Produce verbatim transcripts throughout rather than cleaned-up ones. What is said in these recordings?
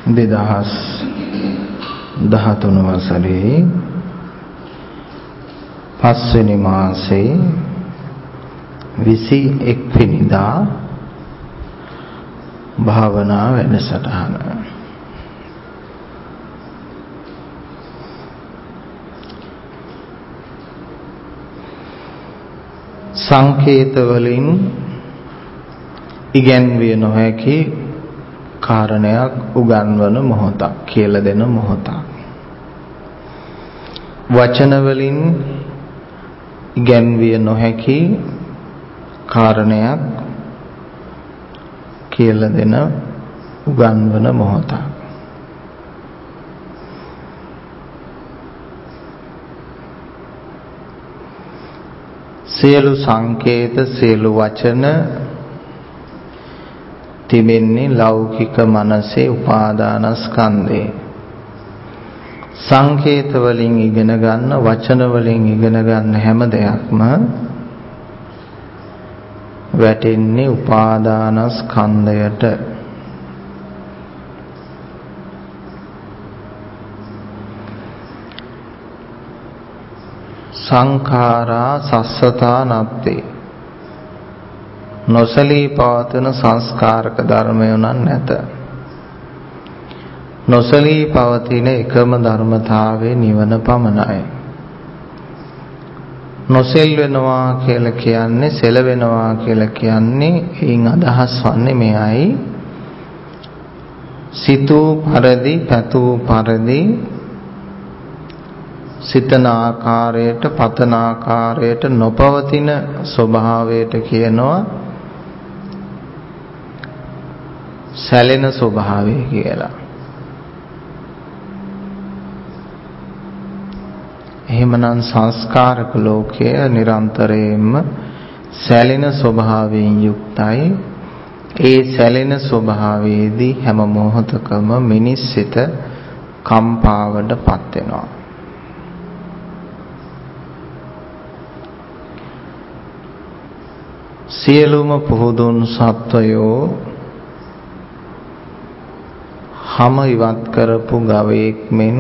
දෙදහස් දහතුන වසරේ පස්වෙනි මාසේ විසි එක් වෙනිදා භාවනා වැඩසටහන. සංකේත වලින් ඉගැන්විය නොහැකි කාරණයක් උගන්වන මොහොතක්, කියලා දෙන මොහොතක්. වචන වලින් ඉගැන්විය නොහැකි කාරණයක් කියලා දෙන උගන්වන මොහොතක්. සියලු සංකේත, සියලු වචන තිබෙන්නේ ලෞකික මනසේ උපාදානස්කන්ධේ. සංකේත වලින් ඉගෙන ගන්න, වචන වලින් ඉගෙන ගන්න හැම දෙයක්ම වැටෙන්නේ උපාදානස්කන්ධයට. සංඛාරා සස්සතා නත්තේ. නොසලී පවතින සංස්කාරක ධර්මය නම් නැත. නොසලී පවතින එකම ධර්මතාවය නිවන පමණයි. නොසෙල් වෙනවා කියලා කියන්නේ, සෙල වෙනවා කියලා කියන්නේ, එයින් අදහස් වන්නේ මෙයයි: සිතූ පරිදි, පැතූ පරිදි, සිතන ආකාරයට, පතන ආකාරයට නොපවතින ස්වභාවයට කියනවා සැලෙන ස්වභාවය කියලා. එහෙමනම් සංස්කාරක ලෝකය නිරන්තරයෙන්ම සැලෙන ස්වභාවයෙන් යුක්තයි. ඒ සැලෙන ස්වභාවයේදී හැම මොහොතකම මිනිස් සිත කම්පාවටපත් වෙනවා. සියලුම පුහුදුන් සත්වයෝ හැම ඉවත් කරපු ගවයෙක් මෙන්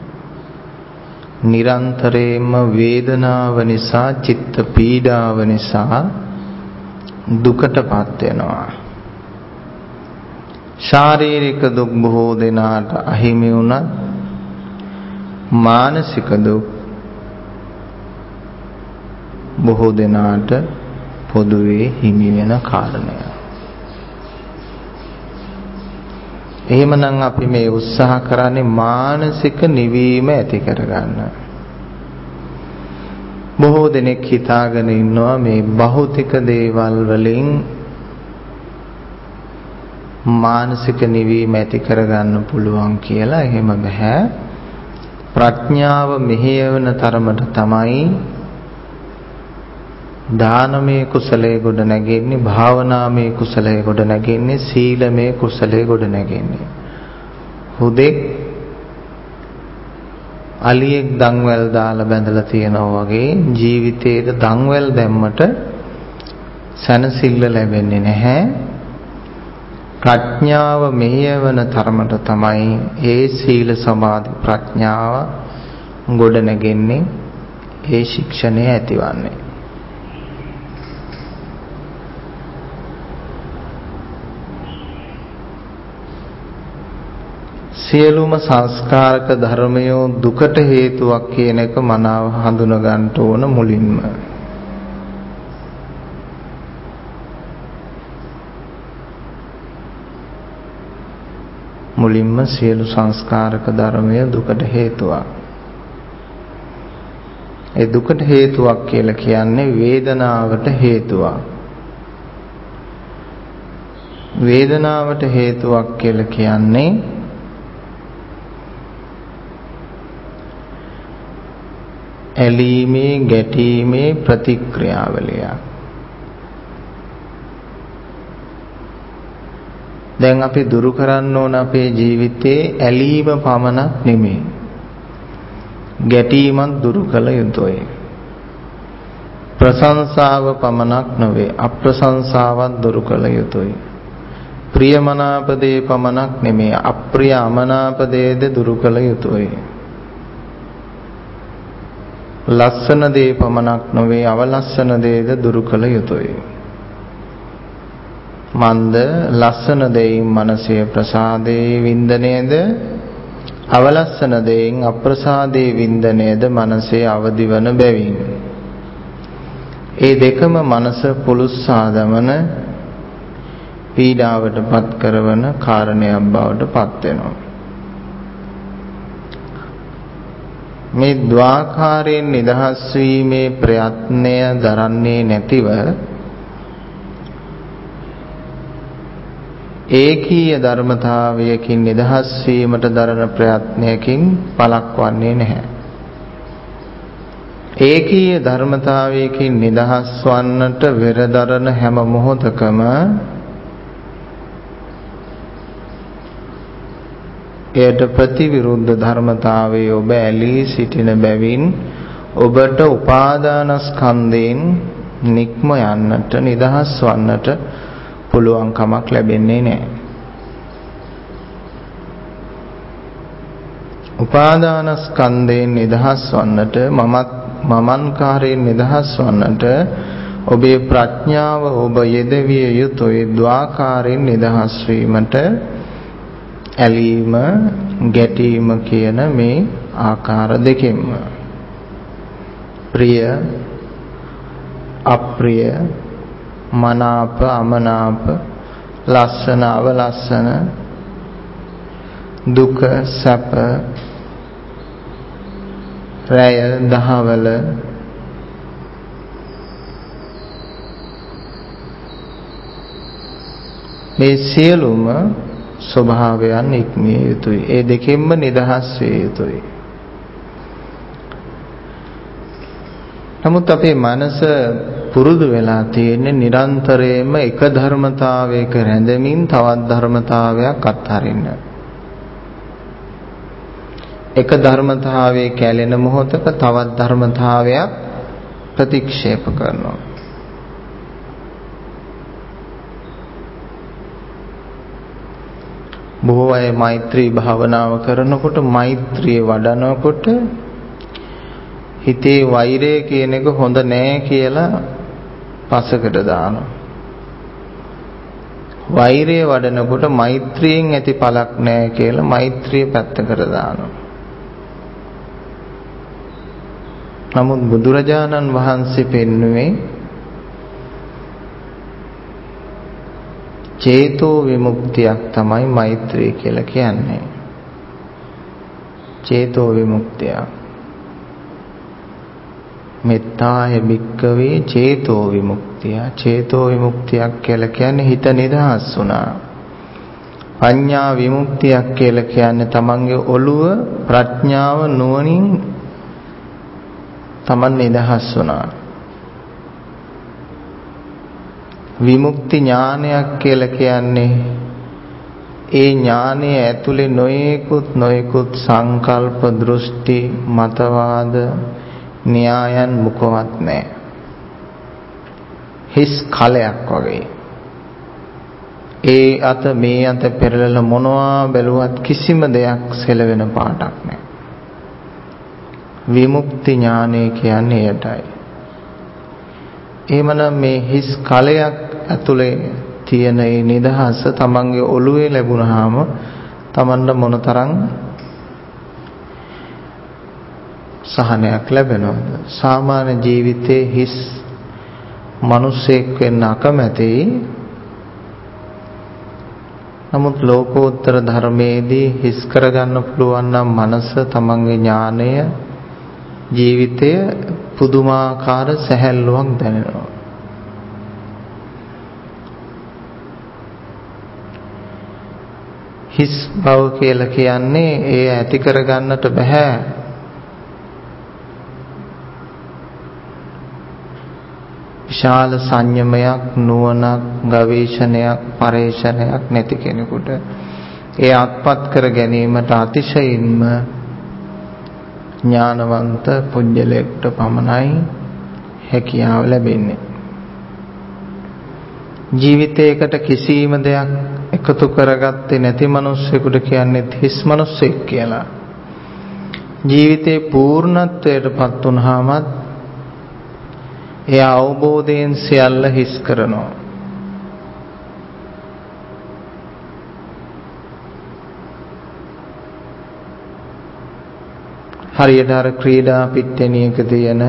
නිරන්තරයෙන්ම වේදනාව නිසා, චිත්ත පීඩාව නිසා දුකටපත් වෙනවා. ශාරීරික දුක් බොහෝ දෙනාට අහිමි වුණත් මානසික දුක් බොහෝ දෙනාට පොදුවේ හිමි වෙන කාරණය. එහෙමනම් අපි මේ උත්සාහ කරන්නේ මානසික නිවීම ඇති කරගන්න. බොහෝ දෙනෙක් හිතාගෙන ඉන්නවා මේ භෞතික දේවල් වලින් මානසික නිවීම ඇති කරගන්න පුළුවන් කියලා. එහෙම බෑ. ප්‍රඥාව මෙහෙයවන තරමට තමයි දානමය කුසලයේ ගොඩ නැගෙන්නේ, භාවනාමය කුසලයේ ගොඩ නැගෙන්නේ, සීලමය කුසලයේ ගොඩ නැගෙන්නේ. හුදෙක් අලියෙක් දන්වැල් දාලා බැඳලා තියනවා වගේ ජීවිතේට දන්වැල් දැම්මට සැනසෙල්ල ලැබෙන්නේ නැහැ. ප්‍රඥාව මෙහෙයවන තරමට තමයි ඒ සීල සමාධි ප්‍රඥාව ගොඩ නැගෙන්නේ, ඒ ශික්ෂණය ඇතිවන්නේ. සියලුම සංස්කාරක ධර්මයෝ දුකට හේතුවක් කියන එක මනාව හඳුන ගන්න ඕන මුලින්ම. මුලින්ම සියලු සංස්කාරක ධර්මය දුකට හේතුවක්. ඒ දුකට හේතුවක් කියලා කියන්නේ වේදනාවට හේතුවක්. වේදනාවට හේතුවක් කියලා කියන්නේ ඇලීමේ, ගැටීමේ ප්‍රතික්‍රියාවලියක්. දැන් අපි දුරු කරන්න ඕන අපේ ජීවිතේ ඇලීම පමණක් නෙමෙයි, ගැටීමත් දුරු කළ යුතුයි. ප්‍රශංසාව පමණක් නොවේ, අප්‍රශංසාවත් දුරු කළ යුතුයි. ප්‍රියමනාප දේ පමණක් නෙමේ අප්‍රිය අමනාප දේද දුරු කළ යුතුය. ලස්සන දේ පමණක් නොවේ අවලස්සන දේද දුරු කළ යුතුය. මන්ද ලස්සන දෙයින් මනසේ ප්‍රසාදේ වින්දනයේද අවලස්සන දෙයින් අප්‍රසාදේ වින්දනයේද මනසේ අවදිවන බැවින් ඒ දෙකම මනස පුලුස්සා දමන පීඩාවට පත් කරවන කාරණයක් බවට පත් වෙනවා. මේ ද්වාකාරයෙන් නිදහස් වීමේ ප්‍රයත්නය දරන්නේ නැතිව ඒකීය ධර්මතාවයකින් නිදහස් වීමට දරන ප්‍රයත්නයකින් පළක් වන්නේ නැහැ. ඒකීය ධර්මතාවයකින් නිදහස් වන්නට වෙරදරන හැම මොහොතකම එයට ප්‍රතිවිරුද්ධ ධර්මතාවයේ ඔබ ඇලී සිටින බැවින් ඔබට උපාදානස්කන්ධයෙන් නික්ම යන්නට නිදහස් වන්නට පුළුවන් කමක් ලැබෙන්නේ නැහැ. උපාදානස්කන්ධයෙන් නිදහස් වන්නට මමත් මමන්කාරයෙන් නිදහස් වන්නට ඔබේ ප්‍රඥාව ඔබ යෙදවිය යුතුයි ද්වාකාරයෙන් නිදහස් වීමට ඇලීම ගැටීම කියන මේ ආකාර දෙකෙන්ම ප්‍රිය අප්‍රිය මනාප අමනාප ලස්සන අවලස්සන දුක සැප රැය දහවල මේ සියලුම ස්වභාවයන් ඉක්මිය යුතුයි. ඒ දෙකෙන්ම නිදහස් විය යුතුයි. නමුත් අපේ මනස පුරුදු වෙලා තියෙන්නේ නිරන්තරයෙන්ම එක ධර්මතාවයක රැඳෙමින් තවත් ධර්මතාවයක් අත්හරින්න. එක ධර්මතාවයේ කැළෙන මොහොතක තවත් ධර්මතාවයක් ප්‍රතික්ෂේප කරනවා. බොහෝ අය මෛත්‍රී භාවනාව කරනකොට මෛත්‍රිය වඩනකොට හිතේ වෛරය කියන එක හොඳ නෑ කියලා පසකට දානවා. වෛරය වඩනකොට මෛත්‍රියෙන් ඇති පළක් නෑ කියලා මෛත්‍රිය පැත්තකට දානවා. නමුත් බුදුරජාණන් වහන්සේ පෙන්වුවේ චේතෝ විමුක්තියක් තමයි මෛත්‍රිය කියලා කියන්නේ. චේතෝ විමුක්තිය. මෙත්තාය භික්කවේ චේතෝ විමුක්තිය. චේතෝ විමුක්තියක් කියලා කියන්නේ හිත නිදහස් වුණා. පඤ්ඤා විමුක්තියක් කියලා කියන්නේ තමන්ගේ ඔළුව ප්‍රඥාව නුවණින් තමන් නිදහස් වුණා. විමුක්ති ඥානයක් කියලා කියන්නේ ඒ ඥානය ඇතුලේ නොයෙකුත් නොයෙකුත් සංකල්ප දෘෂ්ටි මතවාද න්‍යායන් මුකවත් නැහැ. හිස් කලයක් වගේ. ඒ අත මේ අත පෙරලලා මොනවා බැලුවත් කිසිම දෙයක් සෙලවෙන පාටක් නැහැ. විමුක්ති ඥානය කියන්නේ එයටයි. එහෙමනම් මේ හිස් කලයක් ඇතුලේ තියෙන ඒ නිදහස තමන්ගේ ඔළුවේ ලැබුණාම තමන්ට මොනතරම් සහනයක් ලැබෙනවද? සාමාන්‍ය ජීවිතේ හිස් මිනිසෙක් වෙන්න අකමැති. නමුත් ලෝකෝත්තර ධර්මයේදී හිස් කරගන්න පුළුවන් නම් මනස තමන්ගේ ඥානය ජීවිතය පුදුමාකාර සැහැල්ලුවක් දැනෙනවා. හිස් බව කියලා කියන්නේ ඒ ඇති කරගන්නට බෑ. විශාල සංයමයක් නුවණක් ගවේෂණයක් පරේක්ෂණයක් නැති කෙනෙකුට ඒ අත්පත් කර ගැනීමට අතිශයින්ම ඥානවන්ත පුජ්‍යලයකට පමණයි හැකියාව ලැබෙන්නේ. ජීවිතයකට කිසිම දෙයක් එකතු කරගත්තේ නැති මිනිස්සෙකුට කියන්නේ හිස් මිනිස්සෙක් කියලා. ජීවිතේ පූර්ණත්වයටපත් වුණාම ඒ අවබෝධයෙන් සියල්ල හිස් කරනවා. හරියට අර ක්‍රීඩා පිට්ටනියක තියෙන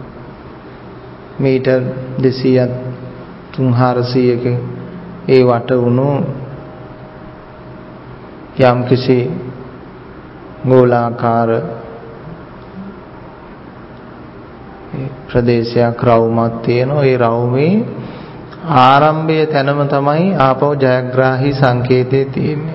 මීටර් දෙසීයක් තුන් හාරසීයක ඒ වට වුණු යම්කිසි ගෝලාකාර ප්‍රදේශයක් රවුමක් තියෙනවා. ඒ රවුමේ ආරම්භයේ තැනම තමයි ආපහු ජයග්‍රාහී සංකේතය තියෙන්නේ.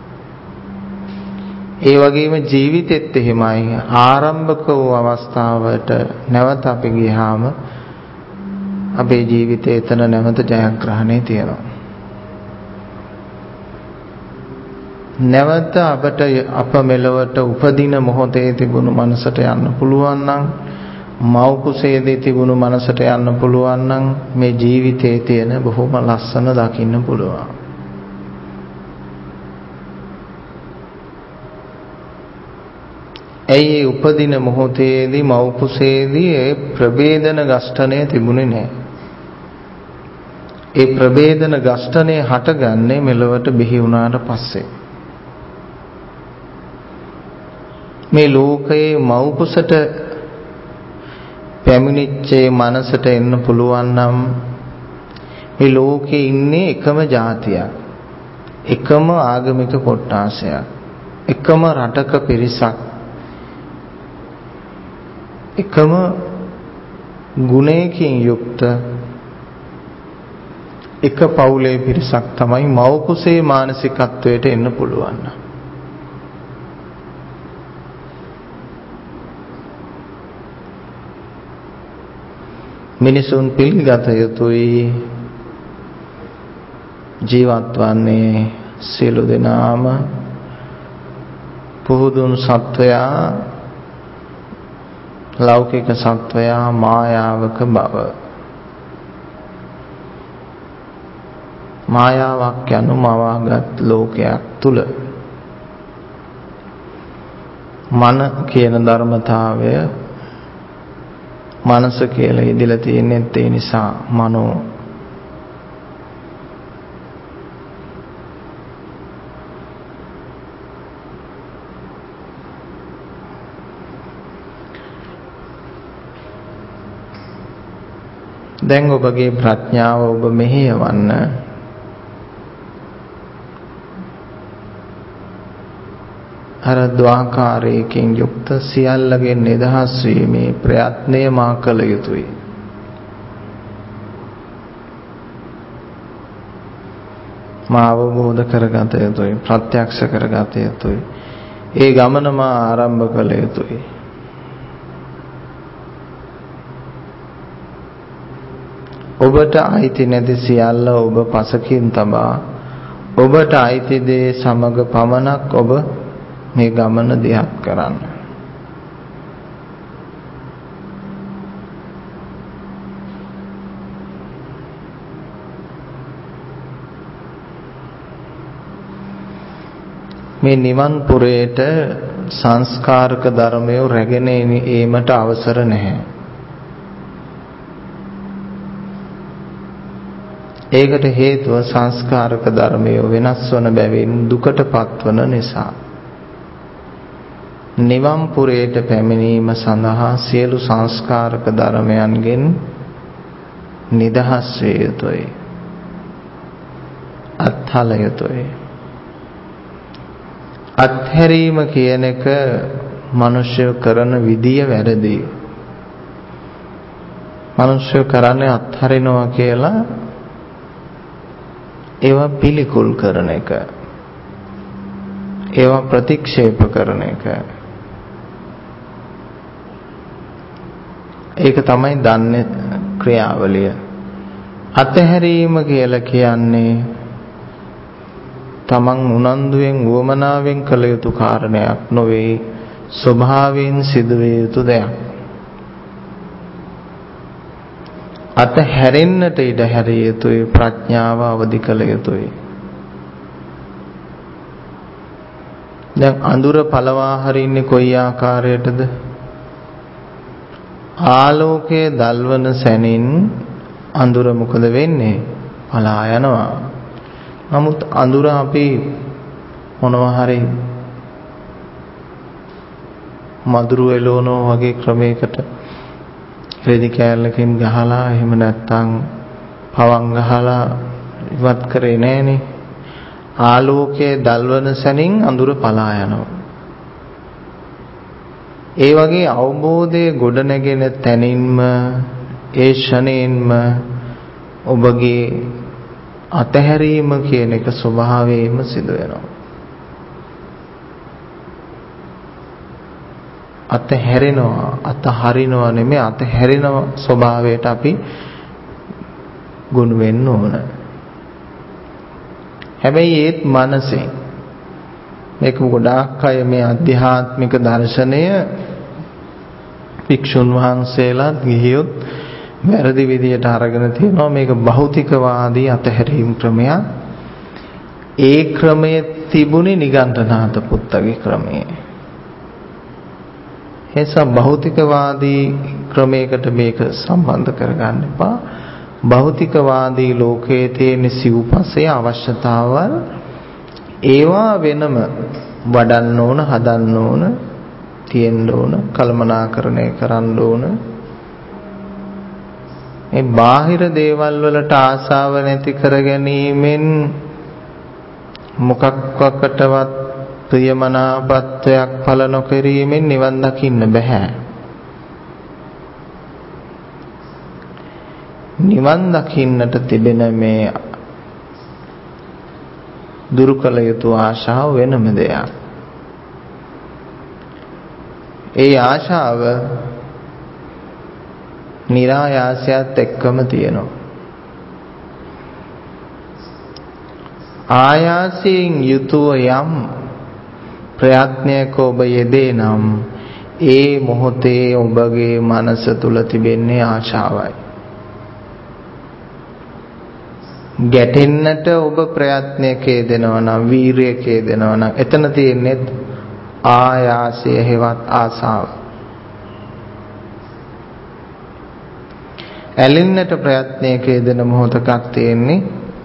ඒ වගේම ජීවිතෙත් එහෙමයි. ආරම්භක වූ අවස්ථාවට නැවත අපි ගියාම අපේ ජීවිතේ එතන නැවත ජයග්‍රහණය තියෙනවා. නැවත අපට අප මෙලවට උපදින මොහොතේ තිබුණු මනසට යන්න පුළුවන් නම්, මව් කුසේදී තිබුණු මනසට යන්න පුළුවන් නම් මේ ජීවිතයේ තියෙන බොහොම ලස්සන දකින්න පුළුවන්. ඇයි උපදින මොහොතේදී මව් කුසේදී ඒ ප්‍රභේදන ගස්ඨණය තිබුණේ නැහැ. ඒ ප්‍රභේදන ගස්ඨණය හටගන්නේ මෙලොවට බිහි වුණාට පස්සේ. මේ ලෝකයේ මව් කුසට පැමිණිච්ච මනසට එන්න පුළුවන් නම් මේ ලෝකේ ඉන්නේ එකම ජාතියක්, එකම ආගමික කොට්ටාසයක්, එකම රටක පිරිසක්, එකම ගුණයකින් යුක්ත එක පවුලේ පිරිසක් තමයි මව් කුසේ මානසිකත්වයට එන්න පුළුවන්. මිනිසුන් පිළිගත යුතුයි ජීවත් වන්නේ සියලු දෙනාම පුහුදුන් සත්වයා, ලෞකික සත්වයා මායාවක බව. මායාවක් යනු මවාගත් ලෝකයක් තුල මන කියන ධර්මතාවය, මනස කියලා ඉදලා තියෙන්නේ ඒ නිසා මනෝ. දැන් ඔබගේ ප්‍රඥාව ඔබ මෙහෙයවන්න අර ද්වාකාරයකින් යුක්ත සියල්ලගෙන් නිදහස් වීමේ ප්‍රයත්නය මා කළ යුතුයි. මා අවබෝධ කරගත යුතුයි, ප්‍රත්‍යක්ෂ කරගත යුතුයි. ඒ ගමන මා ආරම්භ කළ යුතුයි. ඔබට අයිති නැති සියල්ල ඔබ පසකින් තබා ඔබට අයිති දේ සමග පමණක් ඔබ මේ ගමන දිහත් කරන්න. මේ නිවන් පුරයට සංස්කාරක ධර්මය රැගෙන ඒමට අවසර නැහැ. ඒකට හේතුව සංස්කාරක ධර්මය වෙනස් වන බැවින් දුකට පත්වන නිසා. නිවන් පුරයට පැමිණීම සඳහා සියලු සංස්කාරක ධර්මයන්ගෙන් නිදහස් වේ යුතුයි, අත්හල යුතුයි. අත්හැරීම කියන එක මිනිස්සු කරන විදිය වැරදි. මිනිස්සු කරන්නේ අත්හරිනවා කියලා ඒවා පිළිකුල් කරන එක, ඒවා ප්‍රතික්ෂේප කරන එක. ඒක තමයි දන්නේ ක්‍රියාවලිය. අතහැරීම කියලා කියන්නේ තමන් උනන්දුවෙන් වමනාවෙන් කළ යුතු කාරණයක් නොවේ, ස්වභාවයෙන් සිදුවිය යුතු දෙයක්. අත හැරෙන්නට ඉඩ හැරිය යුතුයි, ප්‍රඥාව අවදි කළ යුතුයි. දැන් අඳුර පළවා හරින්නේ කොයි ආකාරයටද? ආලෝකයේ දල්වන සැනින් අඳුර මොකද වෙන්නේ? පලා යනවා. නමුත් අඳුර අපි මොනවා හරි මදුරු එළවනෝ වගේ ක්‍රමයකට රෙදි කෑල්ලකින් ගහලා එහෙම නැත්නම් පවන් ගහලා ඉවත් කරේ නෑනේ. ආලෝකයේ දල්වන සැනින් අඳුර පලා යනවා. ඒ වගේ අවබෝධයේ ගොඩ නැගෙන තැනින්ම ඒ ෂණයෙන්ම ඔබගේ අතහැරීම කියන එක ස්වභාවයෙන්ම සිදු වෙනවා. අතහැරෙනවා, අතහරිනවා නෙමෙයි, අතහැරෙන ස්වභාවයට අපි ගොනු වෙන්න ඕන. හැබැයි ඒත් මනසේ මේක ගොඩාක් අය මේ අධ්‍යාත්මික දර්ශනය භික්ෂුන් වහන්සේලාත් ගිහියොත් වැරදි විදියට අරගෙන තියෙනවා. මේක භෞතිකවාදී අතහැරීම් ක්‍රමයක්. ඒ ක්‍රමයේ තිබුණේ නිගණ්ඨනාථ පුත්තගේ ක්‍රමයේ. එසා භෞතිකවාදී ක්‍රමයකට මේක සම්බන්ධ කරගන්න එපා. භෞතිකවාදී ලෝකයේ තියෙන සිව්පසේ අවශ්‍යතාවල් ඒවා වෙනම වඩන්න ඕන, හදන්න ඕන, තියෙන්න ඕන, කළමනාකරණය කරන්න ඕන. මේ බාහිර දේවල් වලට ආසාව නැති කර ගැනීමෙන් මොකක්වකටවත් ප්‍රියමනාපත්වයක් පළ නොකිරීමෙන් නිවන් දකින්න බෑ. නිවන් දකින්නට තිබෙන මේ දුරු කළ යුතු ආශාව වෙනම දෙයක්. ඒ ආශාව නිරායාසයත් එක්කම තියෙනවා. ආයාසයෙන් යුතුව යම් ප්‍රයත්නයක ඔබ යෙදේ නම් ඒ මොහොතේ ඔබගේ මනස තුල තිබෙන්නේ ආශාවයි. ගැටෙන්නට ඔබ ප්‍රයත්නයක යෙදෙනවා නම්, වීරියක යෙදෙනවා නම්, එතන තියෙන්නේ ආයාසය හේවත් ආසාව. ඇලෙන්නට ප්‍රයත්නයක යෙදෙන මොහොතක් තියෙන්නේ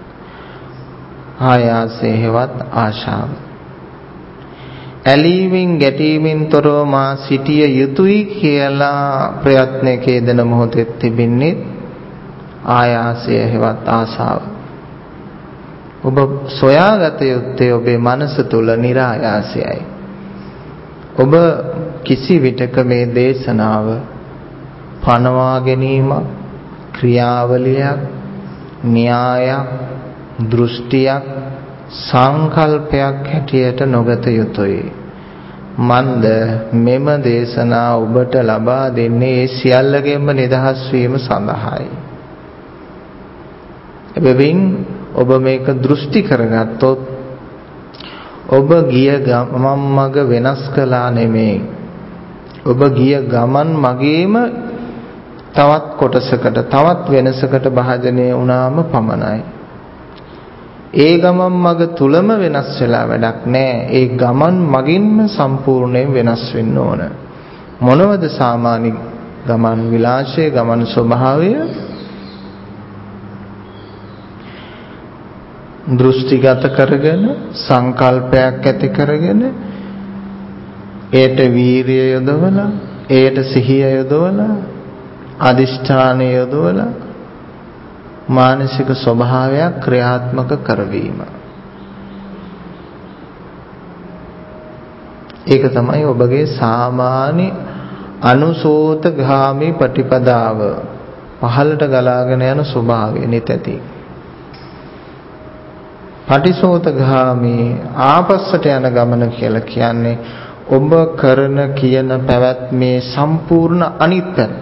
ආයාසය හේවත් ආශාව. ඇලීමෙන් ගැටීමෙන් තොරව මා සිටිය යුතුයි කියලා ප්‍රයත්නයක යෙදෙන මොහොතේ තිබෙන්නේ ආයාසය හේවත් ආශාව. ඔබ සොයාගත යුත්තේ ඔබේ මනස තුල නිරායාසයයි. ඔබ කිසි විටක මේ දේශනාව පනවා ගැනීමක්, ක්‍රියාවලියක්, න්‍යායක්, දෘෂ්ටියක්, සංකල්පයක් හැටියට නොගත යුතුයි. මන්ද මෙම දේශනා ඔබට ලබා දෙන්නේ ඒ සියල්ලගෙන්ම නිදහස් වීම සඳහායි. එබැවින් ඔබ මේක දෘෂ්ටි කරගත්තොත් ඔබ ගිය ගමන් මඟ වෙනස් කළා නෙමෙයි. ඔබ ගිය ගමන් මගේම තවත් කොටසකට, තවත් වෙනසකට භාජනය වුණාම පමණයි. ඒ ගමන් මඟ තුලම වෙනස් වෙලා වැඩක් නැහැ. ඒ ගමන් මගින්ම සම්පූර්ණයෙන් වෙනස් වෙන්න ඕන. මොනවද සාමාන්‍ය ගමන් විලාසය, ගමන් ස්වභාවය? දෘෂ්ටිගත කරගෙන, සංකල්පයක් ඇති කරගෙන, ඒට වීරිය යොදවලා, ඒට සිහිය යොදවලා, අදිෂ්ඨානය යොදවලා මානසික ස්වභාවයක් ක්‍රියාත්මක කරවීම. ඒක තමයි ඔබගේ සාමාන්‍ය අනුසෝතගාමී ප්‍රතිපදාව, පහළට ගලාගෙන යන ස්වභාවය නිතැති. පටිසෝතගාමී ආපස්සට යන ගමන කියලා කියන්නේ ඔබ කරන කියන පැවැත්මේ සම්පූර්ණ අනිත් පැත්ත.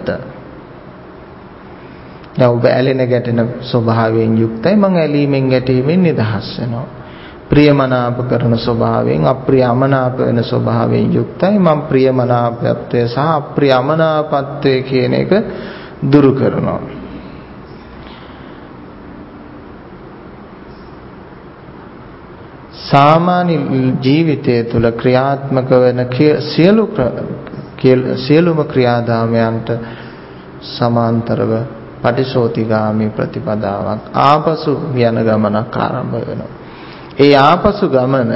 දැන් ඔබ ඇලෙන ගැටෙන ස්වභාවයෙන් යුක්තයි. මං ඇලීමෙන් ගැටීමෙන් නිදහස් වෙනවා. ප්‍රියමනාප කරන ස්වභාවයෙන් අප්‍රියමනාප වෙන ස්වභාවයෙන් යුක්තයි. මං ප්‍රියමනාපත්වය සහ අප්‍රියමනාපත්වය කියන එක දුරු කරනවා. සාමාන්‍ය ජීවිතය තුළ ක්‍රියාත්මක වෙන සියලු සියලුම ක්‍රියාදාමයන්ට සමාන්තරව පටිසෝතිගාමී ප්‍රතිපදාවක් ආපසු යන ගමනක් ආරම්භ වෙනවා. ඒ ආපසු ගමන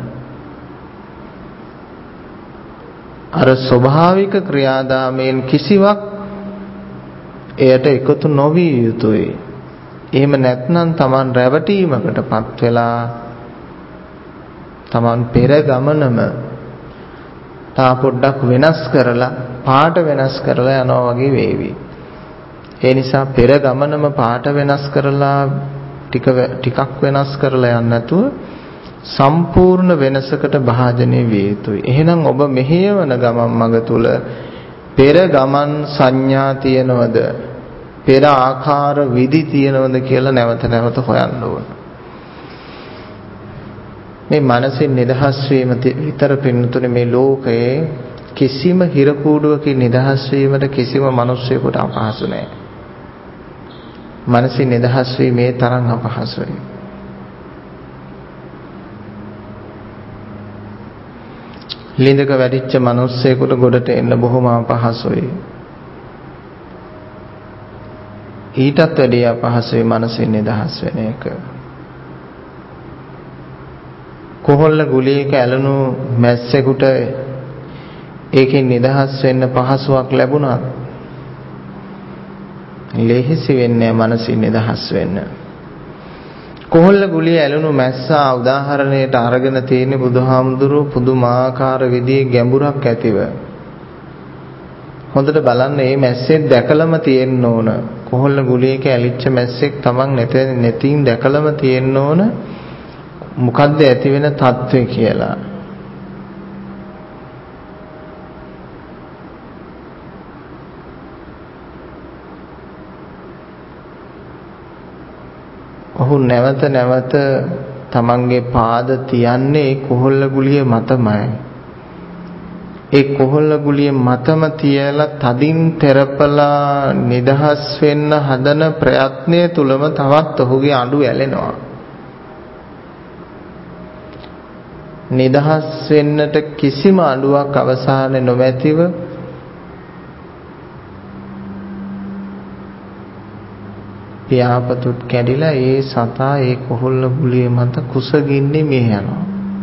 අර ස්වභාවික ක්‍රියාදාමයෙන් කිසිවක් එයට එකතු නොවිය යුතුයි. එහෙම නැත්නම් Taman රැවටීමකටපත් වෙලා Taman පෙර ගමනම තා පොඩ්ඩක් වෙනස් කරලා පාට වෙනස් කරලා යනවා වගේ වේවි. ඒ නිසා පෙර ගමනම පාට වෙනස් කරලා ටික ටිකක් වෙනස් කරලා යන්න නැතුව සම්පූර්ණ වෙනසකට භාජනය විය යුතුයි. එහෙනම් ඔබ මෙහෙයවන ගමන් මඟ තුල පෙර ගමන් සංඥා තියනවද? පෙර ආකාර විදි තියනවද කියලා නැවත නැවත හොයන්න ඕන. මේ මානසික නිදහස් වීම විතර පින්නතුනේ මේ ලෝකයේ කිසිම හිර කූඩුවකින් නිදහස් වීමට කිසිම මිනිසෙකුට අපහසු නැහැ. මානසික නිදහස් වීමේ තරම් අපහසුයි. ලිඳක වැඩිච්ච මිනිස්සෙකුට ගොඩට එන්න බොහොම අපහසුයි. ඊටත් වැඩිය අපහසුයි මානසික නිදහස් වෙන එක. කොහොල්ල ගුලියක ඇලුණු මැස්සෙකුට ඒකෙන් නිදහස් වෙන්න පහසුවක් ලැබුණත් ලෙහෙසි වෙන්නේ මානසික නිදහස් වෙන්න. කොහොල්ල ගුලිය ඇලුණු මැස්සා උදාහරණයට අරගෙන තියෙන බුදුහාමුදුරුව පුදුමාකාර විදිහේ ගැඹුරක් ඇතිව. හොඳට බලන්න මේ මැස්සෙක් දැකලම තියෙන්න ඕන. කොහොල්ල ගුලියක ඇලිච්ච මැස්සෙක් Taman නැතින් දැකලම තියෙන්න ඕන. මොකද්ද ඇති වෙන තත්ත්වය කියලා. ඔහු නැවත නැවත තමන්ගේ පාද තියන්නේ කොහොල්ල ගුලිය මතමයි. ඒ කොහොල්ල ගුලිය මතම තියලා තදින් තෙරපලා නිදහස් වෙන්න හදන ප්‍රයත්නය තුලම තවත් ඔහුගේ අඬු ඇලෙනවා. නිදහස් වෙන්නට කිසිම අඬුවක් අවසානයේ නොමැතිව පියාපතුත් කැඩිලා ඒ සතා ඒ කොහොල්ල ගුලිය මත කුසගින්නේ මිය යනවා.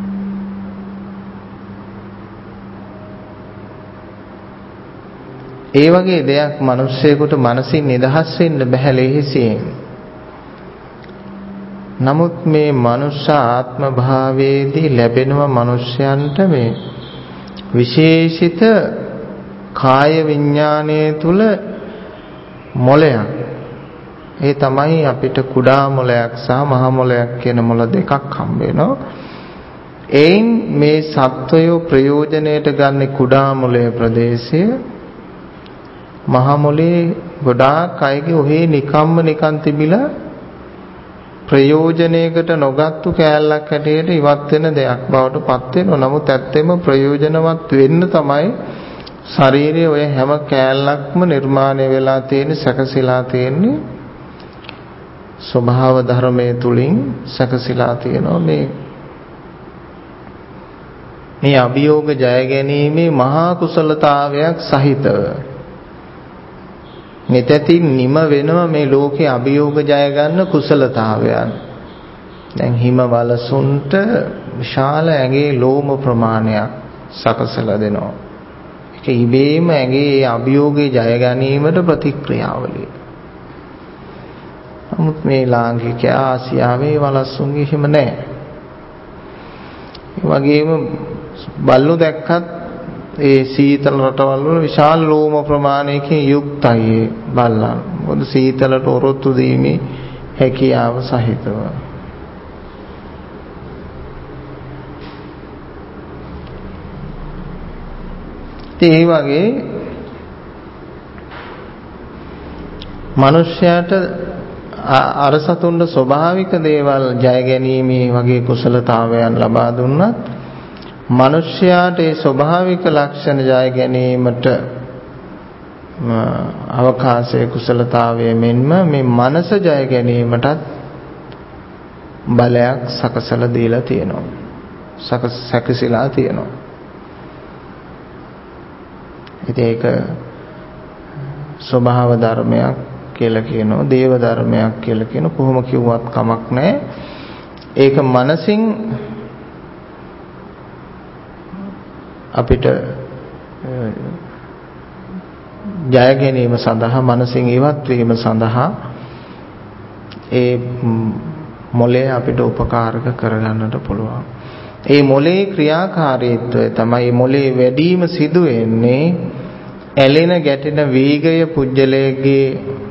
ඒ වගේ දෙයක් මිනිස්සෙකුට මානසික නිදහස් වෙන්න බැහැ ලෙහෙසියෙන්. නමුත් මේ මනුෂ්‍ය ආත්ම භාවයේදී ලැබෙනවා මිනිස්යන්ට මේ විශේෂිත කාය විඥානයේ තුල මොලයක්. ඒ තමයි අපිට කුඩා මොලයක් සහ මහ මොලයක් කියන මොල දෙකක් හම්බ වෙනවා. එයින් මේ සත්වය ප්‍රයෝජනයට ගන්න කුඩා මොලේ ප්‍රදේශය මහ මොලේ ගොඩාක් අයගේ ඔහේ නිකම්ම නිකන් තිබිලා ප්‍රයෝජනයකට නොගත්තු කෑල්ලක් හැටියට ඉවත් වෙන දෙයක් බවට පත් වෙනවා. නමුත් ඇත්තෙම ප්‍රයෝජනවත් වෙන්න තමයි ශරීරයේ ඔය හැම කෑල්ලක්ම නිර්මාණය වෙලා තියෙන සැකසීලා තියෙන්නේ ස්වභාව ධර්මයේ තුලින් සැකසීලා තියෙනවා. මේ මේ අභියෝග ජය ගැනීමේ මහා කුසලතාවයක් සහිතව නිතැතින් නිම වෙනවා මේ ලෝකේ අභියෝග ජය ගන්න කුසලතාවයන්. දැන් හිම වලසුන්ට විශාල ඇඟේ ලෝම ප්‍රමාණයක් සකසලා දෙනවා. ඒක ඉබේම ඇඟේ අභියෝගේ ජය ගැනීමට ප්‍රතික්‍රියාවලිය. නමුත් මේ ලාංකිකයා ආසියාවේ වලස්සුන්ගේ හිම නැහැ. ඒ වගේම බල්ලෝ දැක්කත් ඒ සීතල රටවල් වල විශාල ලෝම ප්‍රමාණයකින් යුක්තයි බල්ලන්. මොකද සීතලට ඔරොත්තු දීමේ හැකියාව සහිතව. ඒ වගේ මිනිස්යාට අර සතුන්ට ස්වභාවික දේවල් ජය ගැනීමේ වගේ කුසලතාවයන් ලබා දුන්නත් මිනිස්යාට ඒ ස්වභාවික ලක්ෂණ ජය ගැනීමට අවකාශයේ කුසලතාවය මෙන්ම මේ මනස ජය ගැනීමටත් බලයක් සකසලා දීලා තියෙනවා. සකස සැකසීලා තියෙනවා. ඉතින් ඒක ස්වභාව ධර්මයක් කියලා කියනවා, දේව ධර්මයක් කියලා කියනවා. කොහොම කිව්වත් කමක් නැහැ. ඒක මනසින් අපිට ජය ගැනීම සඳහා, මනසින් ඉවත් වීම සඳහා ඒ මොලේ අපිට උපකාරක කරගන්නට පුළුවන්. ඒ මොලේ ක්‍රියාකාරීත්වය තමයි මොලේ වැඩිම සිදු වෙන්නේ ඇලෙන ගැටෙන වේගය පුජ්‍යලයේ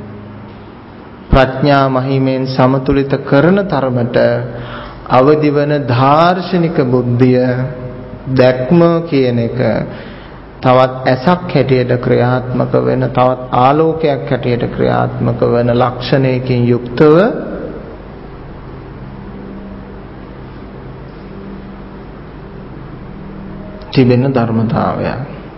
ප්‍රඥා මහිමෙන් සමතුලිත කරන තරමට අවදිවන දාර්ශනික බුද්ධිය දැක්ම කියන එක තවත් ඇසක් හැටියට ක්‍රියාත්මක වෙන, තවත් ආලෝකයක් හැටියට ක්‍රියාත්මක වෙන ලක්ෂණයකින් යුක්තව තිබෙන ධර්මතාවයක්.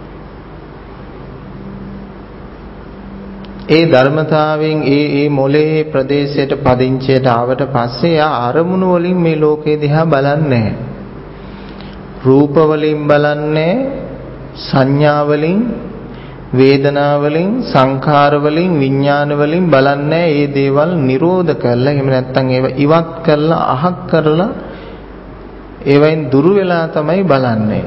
ඒ ධර්මතාවයෙන් ඒ ඒ මොලේ ප්‍රදේශයට පදිංචයට ආවට පස්සේ ආ අරමුණු වලින් මේ ලෝකේ දිහා බලන්නේ නැහැ. රූප වලින් බලන්නේ, සංඥා වලින්, වේදනා වලින්, සංඛාර වලින්, විඥාන වලින් බලන්නේ. මේ දේවල් නිරෝධ කරලා, එහෙම නැත්නම් ඒවා ඉවත් කරලා, අහක් කරලා ඒවෙන් දුරු වෙලා තමයි බලන්නේ.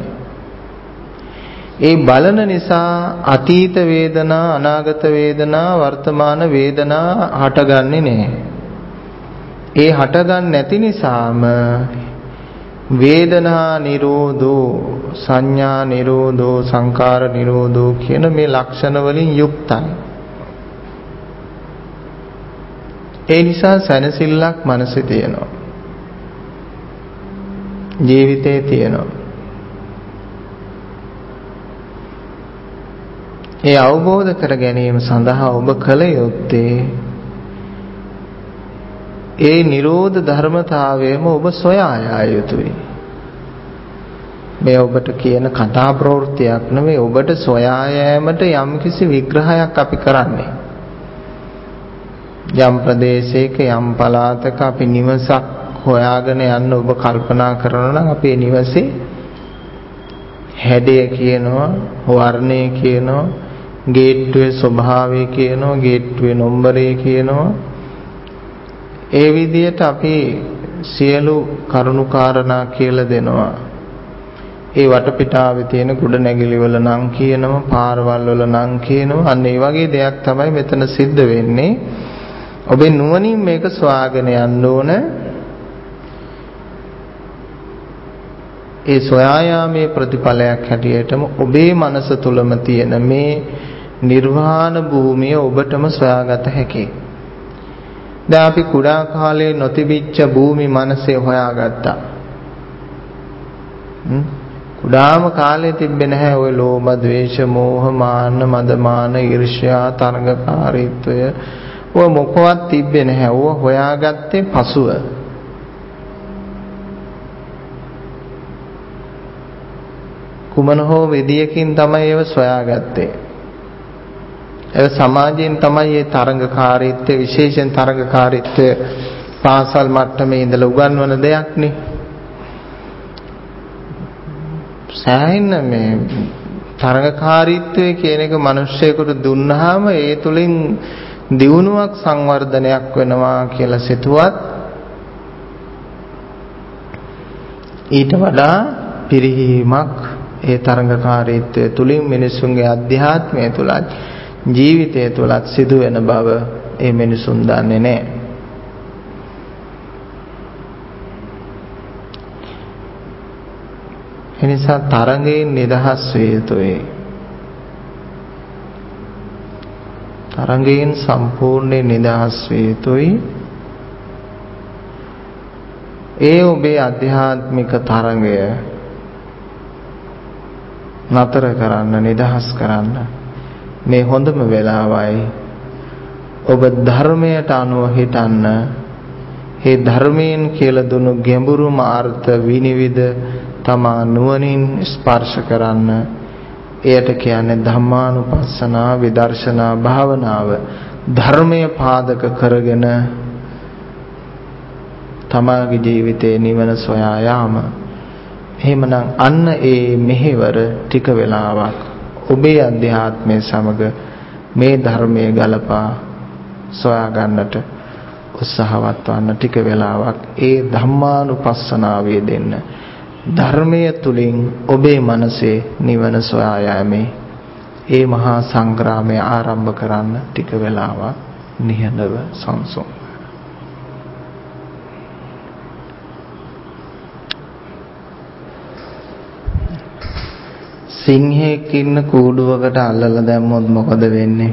ඒ බලන නිසා අතීත වේදනා, අනාගත වේදනා, වර්තමාන වේදනා හටගන්නේ නැහැ. ඒ හටගන්නේ නැති නිසාම වේදනා නිරෝධෝ, සංඥා නිරෝධෝ, සංකාර නිරෝධෝ කියන මේ ලක්ෂණ වලින් යුක්තයි. ඒ නිසා සැනසෙල්ලක් මනසේ තියෙනවා, ජීවිතේ තියෙනවා. ඒ අවබෝධ කර ගැනීම සඳහා ඔබ කල යුත්තේ ඒ නිරෝධ ධර්මතාවයම ඔබ සොයා යා යුතුයි. මේ ඔබට කියන කතා ප්‍රවෘත්තියක් නෙවෙයි, ඔබට සොයා යෑමට යම්කිසි විග්‍රහයක් අපි කරන්නේ. යම් ප්‍රදේශයක යම් පළාතක අපි නිවසක් හොයාගෙන යන්න ඔබ කල්පනා කරනවා නම් අපේ නිවසේ හැඩය කියනවා, වර්ණය කියනවා, ගේට්ටුවේ ස්වභාවය කියනවා, ගේට්ටුවේ නම්බරය කියනවා. ඒ විදිහට අපි සියලු කරුණු කාරණා කියලා දෙනවා. ඒ වටපිටාවේ තියෙන ගොඩ නැගිලි වල නම් කියනවා, පාරවල් වල නම් කියනවා. අන්න ඒ වගේ දෙයක් තමයි මෙතන සිද්ධ වෙන්නේ. ඔබේ නුවණින් මේක සොයාගෙන යන්න ඕන. ඒ සොයා යාමේ ප්‍රතිඵලයක් හැටියටම ඔබේ මනස තුලම තියෙන මේ නිර්වාණ භූමිය ඔබටම සොයාගත හැකියි. දැන් අපි කුඩා කාලේ නොතිබිච්ච භූමි මනසේ හොයාගත්තා. කුඩාම කාලේ තිබ්බේ නැහැ ওই ලෝභ, ද්වේෂ, මෝහ, මාන, මද, මාන, ඊර්ෂ්‍යා, තරඟකාරීත්වය. ඔය මොකවත් තිබ්බේ නැහැ. ඔය හොයාගත්තේ පසුව. කුමන හෝ විදියකින් තමයි ඒව සොයාගත්තේ. ඒ සමාජයෙන් තමයි මේ තරඟකාරීත්වය, විශේෂයෙන් තරඟකාරීත්වය පාසල් මට්ටමේ ඉඳලා උගන්වන දෙයක් නේ. සෑහෙන මේ තරඟකාරීත්වය කියන එක මිනිස්සෙකුට දුන්නාම ඒ තුලින් දියුණුවක්, සංවර්ධනයක් වෙනවා කියලා සිතුවත් ඊට වඩා පිරිහීමක් ඒ තරඟකාරීත්වය තුලින් මිනිසුන්ගේ අධ්‍යාත්මය තුලත් ජීවිතය තුලත් සිදු වෙන බව ඒ මිනිසුන් දන්නේ නැහැ. එනිසා තරඟයෙන් නිදහස් විය යුතුයි. තරඟයෙන් සම්පූර්ණයෙන් නිදහස් විය යුතුයි. ඒ ඔබේ අධ්‍යාත්මික තරඟය නතර කරන්න, නිදහස් කරන්න මේ හොඳම වෙලාවයි. ඔබ ධර්මයට අනුව හිටන්න, මේ ධර්මයෙන් කියලා දුණු ගැඹුරුම අර්ථ විනිවිද තමා නුවණින් ස්පර්ශ කරන්න. එයට කියන්නේ ධම්මානුපස්සනා, විදර්ශනා භාවනාව. ධර්මය පාදක කරගෙන තමාගේ ජීවිතේ නිවන සොයා යාම. එහෙමනම් අන්න ඒ මෙහෙවර ටික වෙලාවක් ඔබේ අධ්‍යාත්මය සමග මේ ධර්මයේ ගලපා සොයා ගන්නට උත්සාහවත් වන්න. ටික වෙලාවක් ඒ ධම්මානුපස්සනාවේ දෙන්න. ධර්මයේ තුලින් ඔබේ මනසේ නිවන සොයා යෑමේ ඒ මහා සංග්‍රාමය ආරම්භ කරන්න. ටික වෙලාවක් නිහඬව සංසුන්. සිංහෙක් ඉන්න කූඩුවකට අල්ලලා දැම්මොත් මොකද වෙන්නේ?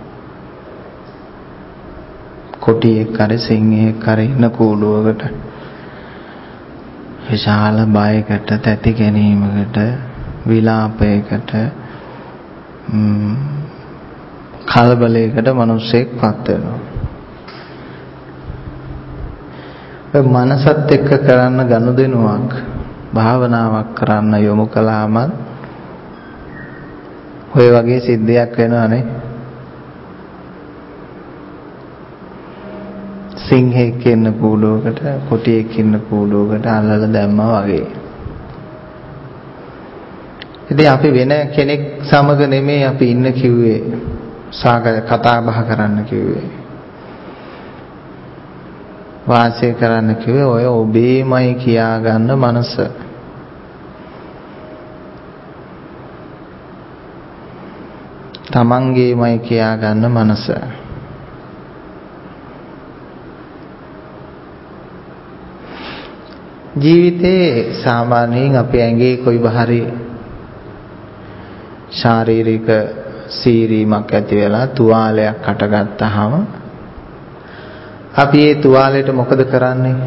කොටියෙක් හරි සිංහෙක් හරි ඉන්න කූඩුවකට විශාල බයකට, තැති ගැනීමකට, විලාපයකට, කලබලයකට මිනිස්සෙක් පත් වෙනවා. ඒ මනසත් එක්ක කරන්න ගනුදෙනුවක්, භාවනාවක් කරන්න යොමු කළාම ඔය වගේ සිද්ධියක් වෙනවානේ. සිංහෙක් ඉන්න කූඩුවකට, කොටියෙක් ඉන්න කූඩුවකට අල්ලලා දැම්මා වගේ. ඉතින් අපි වෙන කෙනෙක් සමග නෙමෙයි අපි ඉන්න කිව්වේ, සාකච්ඡා කතා බහ කරන්න කිව්වේ, වාසය කරන්න කිව්වේ ඔය ඔබේමයි කියා ගන්න මනස. තමන්ගේමයි කියා ගන්න මනස. ජීවිතේ සාමාන්‍යයෙන් අපේ ඇඟේ කොයි බහරි ශාරීරික සීරීමක් ඇති වෙලා තුවාලයක් හටගත්තාම අපි ඒ තුවාලයට මොකද කරන්නේ?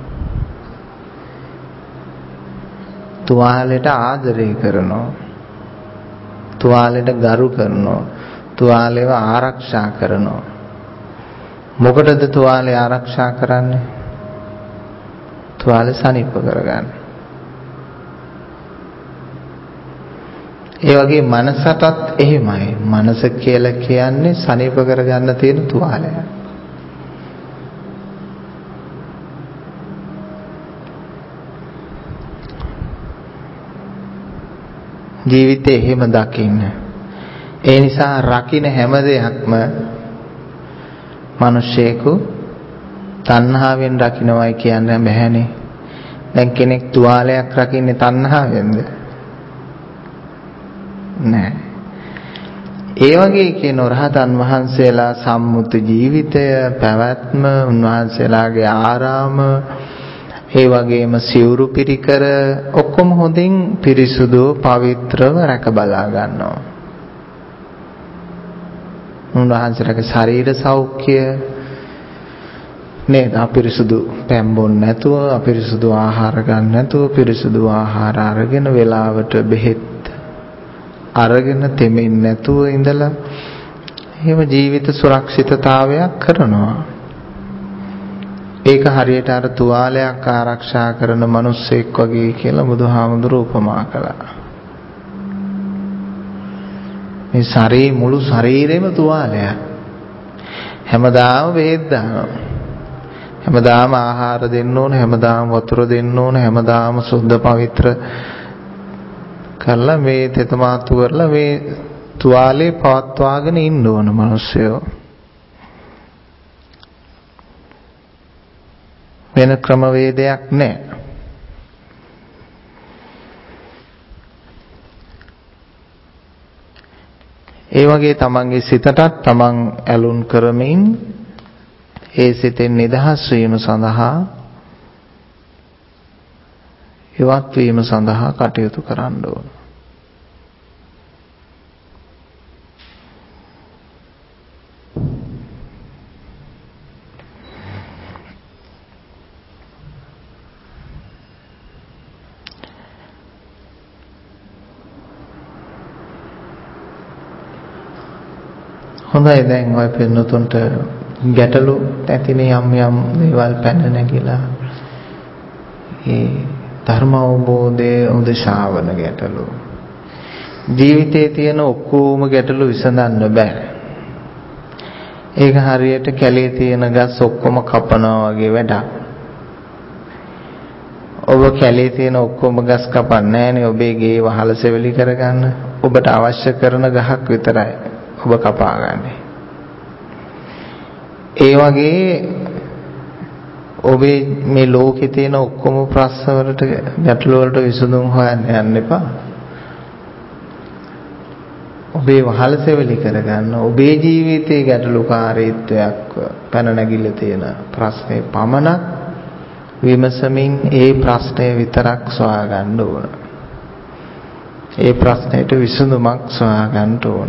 තුවාලයට ආදරය කරනවා, තුවාලයට ගරු කරනවා, තුවාලේව ආරක්ෂා කරනවා. මොකටද තුවාලේ ආරක්ෂා කරන්නේ? තුවාලේ සනීප කරගන්න. ඒ වගේ මනසටත් එහෙමයි. මනස කියලා කියන්නේ සනීප කරගන්න තියෙන තුවාලය. ජීවිතේ එහෙම දකින්න. ඒ නිසා රකින්න හැම දෙයක්ම මිනිස්සෙකු තණ්හාවෙන් රකින්නවයි කියන්නේ බෑනේ. දැන් කෙනෙක් තුවාලයක් රකින්නේ තණ්හාවෙන්ද? නෑ. ඒ වගේ කියන රහතන් වහන්සේලා සම්මුති ජීවිතය, පැවැත්ම, උන්වහන්සේලාගේ ආරාම, ඒ වගේම සිවුරු පිරිකර ඔක්කොම හොඳින් පිරිසුදු පවිත්‍රව රැක බලා ගන්නවා. උන්වහන්සේලාගේ ශරීර සෞඛ්‍ය නේද? අපිරිසුදු පැම්බොන් නැතුව, අපිරිසුදු ආහාර ගන්න නැතුව, පිරිසුදු ආහාර අරගෙන වෙලාවට බෙහෙත් අරගෙන තෙමෙන්නේ නැතුව ඉඳලා එහෙම ජීවිත සුරක්ෂිතතාවයක් කරනවා. ඒක හරියට අර තුවාලයක් ආරක්ෂා කරන මිනිස්සෙක් වගේ කියලා බුදුහාමුදුරුවෝ උපමා කළා. මේ ශරීර මුළු ශරීරෙම තුවාලයක්. හැමදාම බෙහෙත් දානවා. හැමදාම ආහාර දෙන්න ඕන, හැමදාම වතුර දෙන්න ඕන, හැමදාම සුද්ධ පවිත්‍ර කරලා මේ තෙතමාතු කරලා මේ තුවාලේ පවත්වාගෙන ඉන්න ඕන මිනිස්සයෝ. වෙන ක්‍රමවේදයක් නැහැ. ඒ වගේ තමන්ගේ සිතටත් තමන් ඇලුම් කරමින් ඒ සිතෙන් නිදහස් වීම සඳහා, ඉවත් වීම සඳහා කටයුතු කරන්න ඕන. හොඳයි, දැන් ඔය පින්නතුන්ට ගැටලු ඇතිනේ යම් යම් දේවල් පැන නැගිලා. ඒ ධර්ම අවබෝධයේ උදෙසාවන ගැටලු. ජීවිතයේ තියෙන ඔක්කොම ගැටලු විසඳන්න බෑ. ඒක හරියට කැලේ තියෙන ගස් ඔක්කොම කපනවා වගේ වැඩක්. ඔබ කැලේ තියෙන ඔක්කොම ගස් කපන්නේ නැහනේ ඔබේ ගේ වහල සෙවලි කරගන්න. ඔබට අවශ්‍ය කරන ගහක් විතරයි ඔබ කපාගන්නේ. ඒ වගේ ඔබේ මේ ලෝකේ තියෙන ඔක්කොම ප්‍රශ්න වලට ගැටලු වලට විසඳුම් හොයන්න යන්න එපා. ඔබේ වහල සෙවලි කරගන්න ඔබේ ජීවිතයේ ගැටලුකාරීත්වයක් පැන නැගිලා තියෙන ප්‍රශ්නේ පමණක් විමසමින් ඒ ප්‍රශ්නය විතරක් සොයා ගන්න ඕන. ඒ ප්‍රශ්නෙට විසඳුමක් සොයා ගන්න ඕන.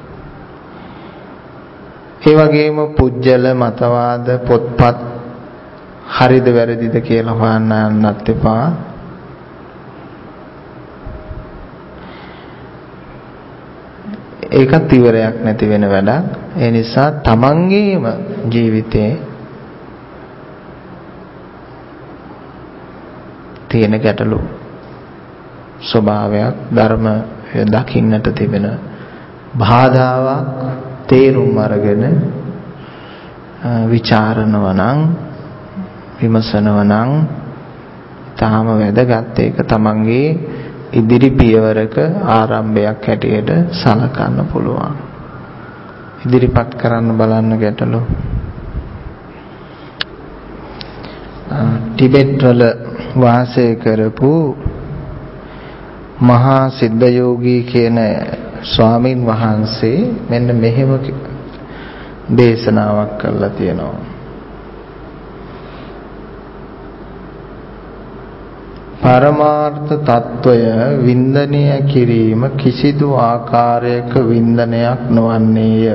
ඒ වගේම පුජ්‍යල මතවාද පොත්පත් හරිද වැරදිද කියලා හොයන්න යන්නත් එපා. ඒකත් ඉවරයක් නැති වෙන වැඩක්. ඒ නිසා තමන්ගේම ජීවිතේ තියෙන ගැටලු ස්වභාවයක් ධර්ම දකින්නට තිබෙන බාධාවක් තේරුම් අරගෙන විචාරණව නම් විමසනව නම් තාම වැදගත්. ඒක තමන්ගේ ඉදිරි පියවරක ආරම්භයක් හැටියට සලකන්න පුළුවන්. ඉදිරිපත් කරන්න බලන්න ගැටලු. ටිබෙට් වල වාසය කරපු මහා සිද්ධ යෝගී කියන ස්වාමින් වහන්සේ මෙන්න මෙහෙම දේශනාවක් කළා තියෙනවා. පරමාර්ථ తত্ত্বය වින්දනය කිරීම කිසිදු ආකාරයක වින්දනයක් නොවන්නේය.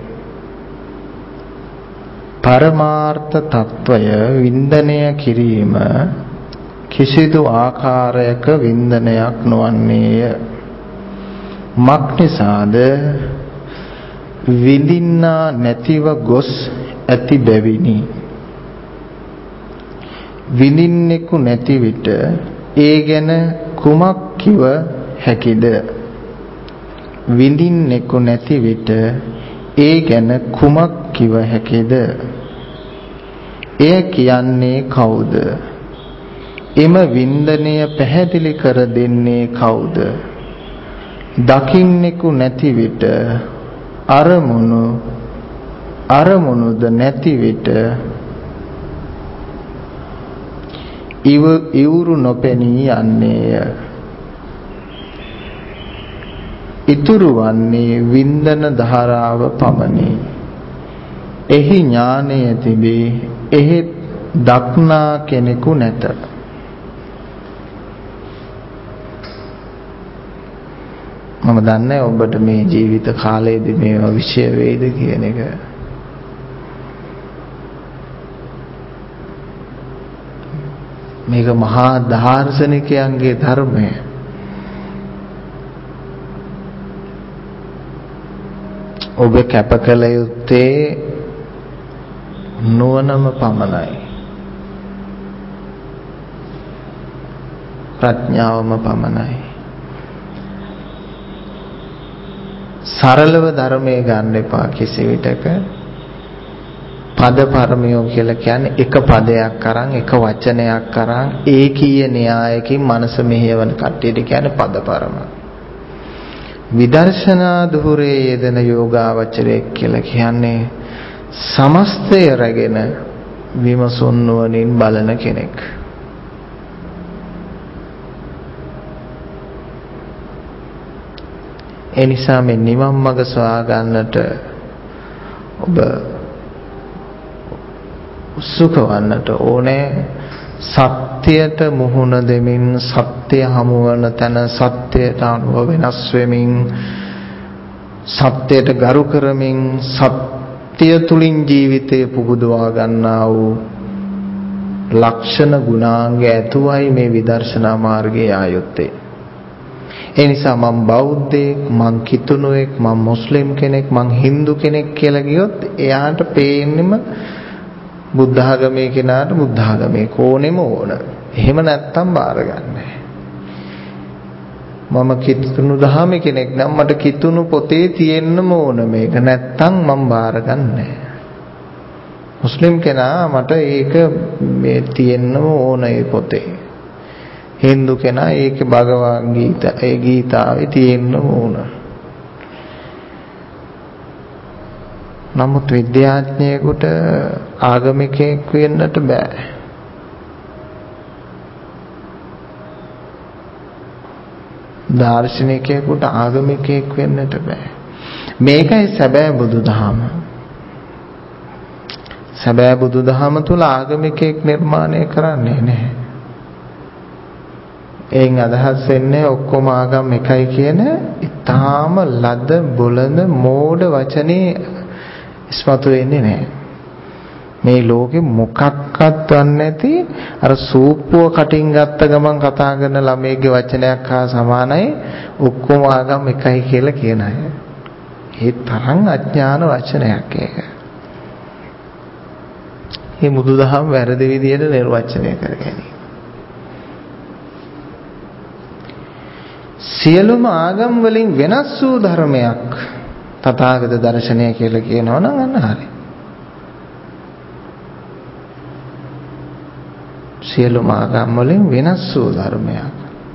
පරමාර්ථ తত্ত্বය වින්දනය කිරීම කිසිදු ආකාරයක වින්දනයක් නොවන්නේය. මක්නිසාද විඳින්නා නැතිව ගොස් ඇති බැවිනි. විඳින්නෙකු නැති විට ඒ ගැන කුමක් කිව හැකිද? විඳින්නෙකු නැති විට ඒ ගැන කුමක් කිව හැකිද? එය කියන්නේ කවුද? එම වින්දනය පැහැදිලි කර දෙන්නේ කවුද? දකින්නෙකු නැති විට අරමුණු අරමුණුද නැති විට ඉව ඉවුරු නොපෙනී යන්නේය. ඉතුරු වන්නේ වින්දන ධාරාව පමණි. එහි ඥානය තිබේ, එහි දක්නා කෙනෙකු නැත. මම දන්නේ ඔබට මේ ජීවිත කාලයේදී මේවා විශ්ය වේද කියන එක. මේක මහා දාර්ශනිකයන්ගේ ධර්මය. ඔබ කැප කළ යුත්තේ නුවණම පමණයි. ප්‍රඥාවම පමණයි. සරලව ධර්මයේ ගන්න එපා කිසි විටක. පද පරමියෝ කියලා කියන්නේ එක පදයක් අරන් එක වචනයක් අරන් ඒකීය න්‍යායකින් මනස මෙහෙයවන කට්ටියට කියන්නේ පද පරම. විදර්ශනා ධුරේ යෙදෙන යෝගාවචරය කියලා කියන්නේ සමස්තය රැගෙන විමසුන් නුවණින් බලන කෙනෙක්. ඒ නිසා මේ නිවන් මඟ සොයා ගන්නට ඔබ උත්සුකවන්නට ඕනේ. සත්‍යයට මුහුණ දෙමින් සත්‍ය හමු වන තැන සත්‍යයට අනුව වෙනස් වෙමින් සත්‍යයට ගරු කරමින් සත්‍ය තුලින් ජීවිතය පුබුදවා ගන්නා වූ ලක්ෂණ ගුණාංග ඇතුවයි මේ විදර්ශනා මාර්ගයේ ආයුත්තේ. ඒ නිසා මම බෞද්ධයෙක්, මං කිතුණුවෙක්, මං මුස්ලිම් කෙනෙක්, මං හින්දු කෙනෙක් කියලා ගියොත් එයාට පේන්නෙම බුද්ධ ආගමේ කෙනාට බුද්ධ ආගමේ කෝණෙම ඕන. එහෙම නැත්තම් බාරගන්නේ. මම කිතුණු දහමේ කෙනෙක් නම් මට කිතුණු පොතේ තියෙන්නම ඕන මේක. නැත්තම් මම බාරගන්නේ. මුස්ලිම් කෙනා මට ඒක මේ තියෙන්නම ඕන ඒ පොතේ. Hindu කෙනා ඒකේ භගවන් ගීත ඒ ගීතාවේ තියෙන්න ඕන. නමුත් විද්‍යාඥයෙකුට ආගමිකයෙක් වෙන්නට බෑ. දාර්ශනිකයෙකුට ආගමිකයෙක් වෙන්නට බෑ. මේකයි සැබෑ බුදුදහම. සැබෑ බුදුදහම තුල ආගමිකයෙක් නිර්මාණය කරන්නේ නැහැ. එයින් අදහස් වෙන්නේ ඔක්කොම ආගම් එකයි කියන ඊටාම ලද බොළඳ මෝඩ වචනේ ඉස්මතු වෙන්නේ නැහැ. මේ ලෝකෙ මොකක්වත් දන්නේ නැති අර සූප්පුව කටින් ගත්ත ගමන් කතා කරන ළමයිගේ වචනයක් හා සමානයි ඔක්කොම ආගම් එකයි කියලා කියන අය. ඒ තරම් අඥාන වචනයක් ඒක. මේ බුදුදහම වැරදි විදියට නිර්වචනය කරගැනීම. සියලුම ආගම් වලින් වෙනස් වූ ධර්මයක් තථාගත දර්ශනය කියලා කියනවා නම් අන්න හරි. සියලුම ආගම් වලින් වෙනස් වූ ධර්මයක්.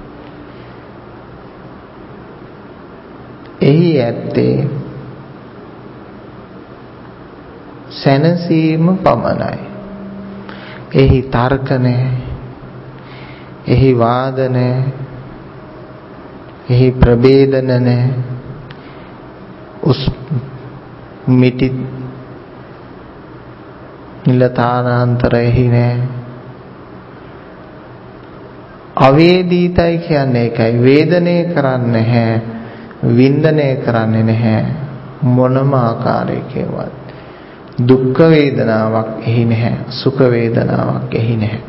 එහි ඇත්තේ සැනසීම පමණයි. එහි තර්ක නැහැ. එහි වාද නැහැ. එහි ප්‍රභේදන නැහැ. උස් මිටි නිලතානාන්තර එහි නැහැ. අවේදීතයි කියන්නේ ඒකයි. වේදනය කරන්නේ නැහැ. වින්දනය කරන්නේ නැහැ. මොනම ආකාරයකවත්. දුක් වේදනාවක් එහි නැහැ. සුඛ වේදනාවක් එහි නැහැ.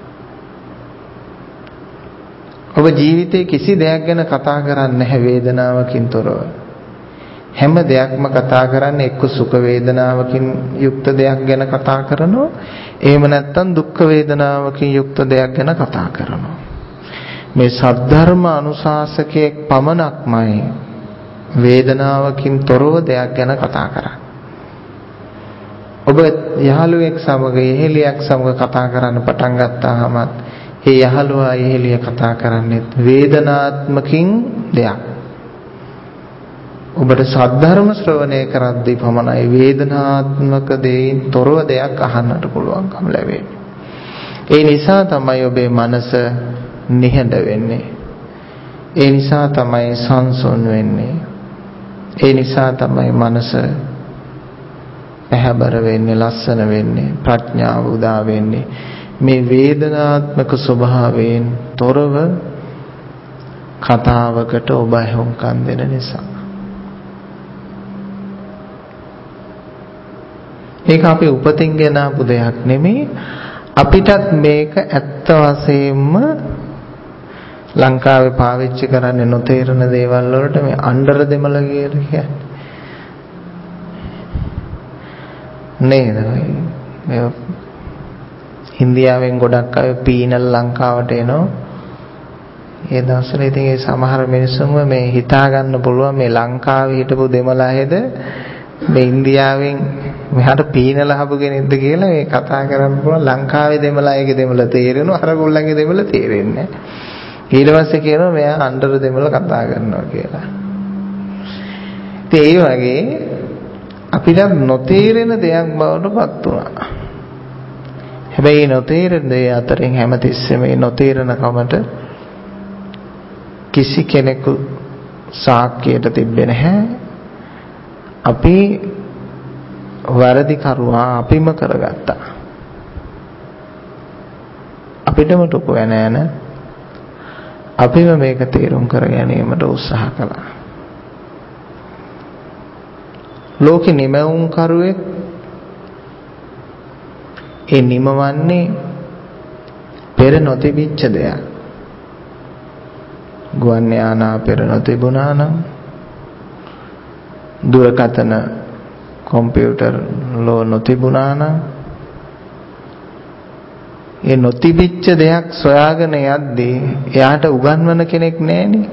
ඔබ ජීවිතේ කිසි දෙයක් ගැන කතා කරන්නේ නැහැ වේදනාවකින් තොරව. හැම දෙයක්ම කතා කරන්නේ එක්ක සුඛ වේදනාවකින් යුක්ත දෙයක් ගැන කතා කරනවා. එහෙම නැත්නම් දුක් වේදනාවකින් යුක්ත දෙයක් ගැන කතා කරනවා. මේ සද්ධර්ම අනුශාසකයේ පමණක්මයි වේදනාවකින් තොරව දෙයක් ගැන කතා කරන්නේ. ඔබ යහළුවෙක් සමග එහෙලියක් සමග කතා කරන්න පටන් ගත්තාම ඒ යහළුවා එහෙලිය කතා කරන්නේ වේදනාත්මකින් දෙයක්. ඔබට සද්ධර්ම ශ්‍රවණය කරද්දී පමණයි වේදනාත්මක දෙයින් තොරව දෙයක් අහන්නට පුළුවන්කම ලැබෙන්නේ. ඒ නිසා තමයි ඔබේ මනස නිහඬ වෙන්නේ. ඒ නිසා තමයි සංසුන් වෙන්නේ. ඒ නිසා තමයි මනස පැහැබර වෙන්නේ, ලස්සන වෙන්නේ, ප්‍රඥාව උදා වෙන්නේ. මේ වේදනාත්මක ස්වභාවයෙන් තොරව කතාවකට ඔබ හුම්කම් දෙන නිසා. ඒක අපි උපතින් ගෙන ආපු දෙයක් නෙමෙයි. අපිටත් මේක ඇත්ත වශයෙන්ම ලංකාවේ පාවිච්චි කරන්නේ නොතේරෙන දේවල් වලට මේ අnder දෙමළ කියලා කියන්නේ. නේද? මේ ඉන්දියාවෙන් ගොඩක් අය පීනල් ලංකාවට එනවා. ඒ දවස්වල ඉතින් ඒ සමහර මිනිස්සුන්ව මේ හිතා ගන්න පුළුවන් මේ ලංකාවේ හිටපු දෙමළ අයද මේ ඉන්දියාවෙන් මෙහාට පීනල හපු කෙනෙක්ද කියලා මේ කතා කරන්න පුළුවන්. ලංකාවේ දෙමළ අයගේ දෙමළ තේරෙනවා, අර ගොල්ලන්ගේ දෙමළ තේරෙන්නේ නැහැ. ඊට පස්සේ කියනවා මෙයා අnder දෙමළ කතා කරනවා කියලා. ඉතින් ඒ වගේ අපිට නොතේරෙන දෙයක් බවට පත් වුණා. හැබැයි නොතේරෙන දේ අතරින් හැමතිස්සෙම මේ නොතේරෙන කමට කිසි කෙනෙකු සාක්කියට තිබ්බේ නැහැ. අපි වැරදි කරුවා අපිම කරගත්තා. අපිටම ටොකු වෙන යන අපිම මේක තේරුම් කර ගැනීමට උත්සාහ කළා. ලෝකෙ නිමවුම් කරුවෙක් ඒ නිමවන්නේ පෙර නොතිබිච්ච දෙයක්. ගුවන් යානා පෙර නොතිබුණා නම්, දුරකථන කම්පියුටර් ලෝ නොතිබුණා නම්, ඒ නොතිබිච්ච දෙයක් සොයාගෙන යද්දී එයාට උගන්වන කෙනෙක් නැහෙනේ.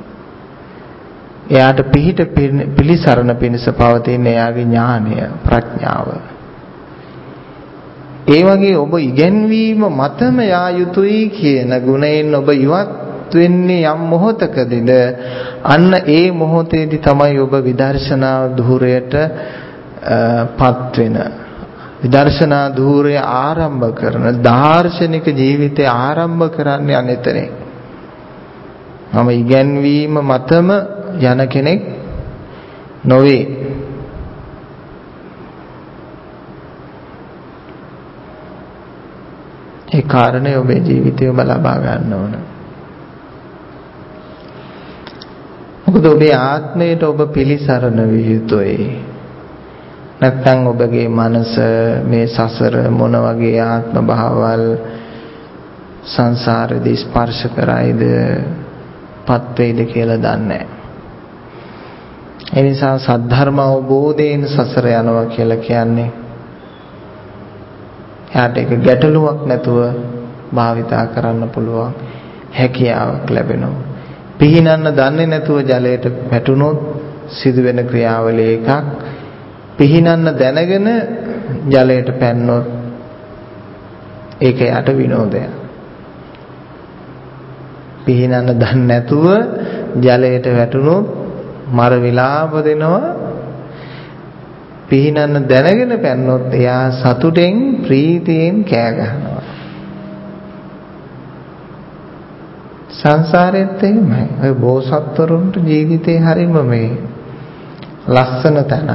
එයාට පිහිට පිළිසරණ පිණිස පවතින එයාගේ ඥානය, ප්‍රඥාව. ඒ වගේ ඔබ ඉගැන්වීම මතම යා යුතුයි කියන ගුණයෙන් ඔබ ඉවත් වෙන්නේ යම් මොහොතකදීද අන්න ඒ මොහොතේදී තමයි ඔබ විදර්ශනා ධූරයට පත් වෙන විදර්ශනා ධූරය ආරම්භ කරන දාර්ශනික ජීවිතය ආරම්භ කරන්නේ අනෙතනේ. මම ඉගැන්වීම මතම යන කෙනෙක් නොවේ. ඒ කාරණේ ඔබේ ජීවිතය ඔබ ලබා ගන්න ඕන. මොකද ඔබේ ආත්මයට ඔබ පිළිසරණ විය යුතුයි. නැත්නම් ඔබගේ මනස මේ සසර මොන වගේ ආත්ම භාවවල් සංසාරෙදී ස්පර්ශ කරයිද පත් වේද කියලා දන්නේ නැහැ. ඒ නිසා සද්ධර්ම අවබෝධයෙන් සසර යනවා කියලා කියන්නේ එයාට ඒක ගැටලුවක් නැතුව භාවිතා කරන්න පුළුවන් හැකියාවක් ලැබෙනවා. පිහිනන්න දන්නේ නැතුව ජලයට වැටුනොත් සිදුවෙන ක්‍රියාවලිය එකක්. පිහිනන්න දැනගෙන ජලයට පැන්නොත් ඒක යට විනෝදයක්. පිහිනන්න දන්නේ නැතුව ජලයට වැටුනොත් මර විලාප දෙනවා. පිහිනන්න දැනගෙන පැන්නොත් එයා සතුටෙන් ප්‍රීතියෙන් කෑ ගහනවා. සංසාරෙත් එහෙමයි. ඔය බෝසත්වරුන්ට ජීවිතේ හරීම මේ ලස්සන තැන.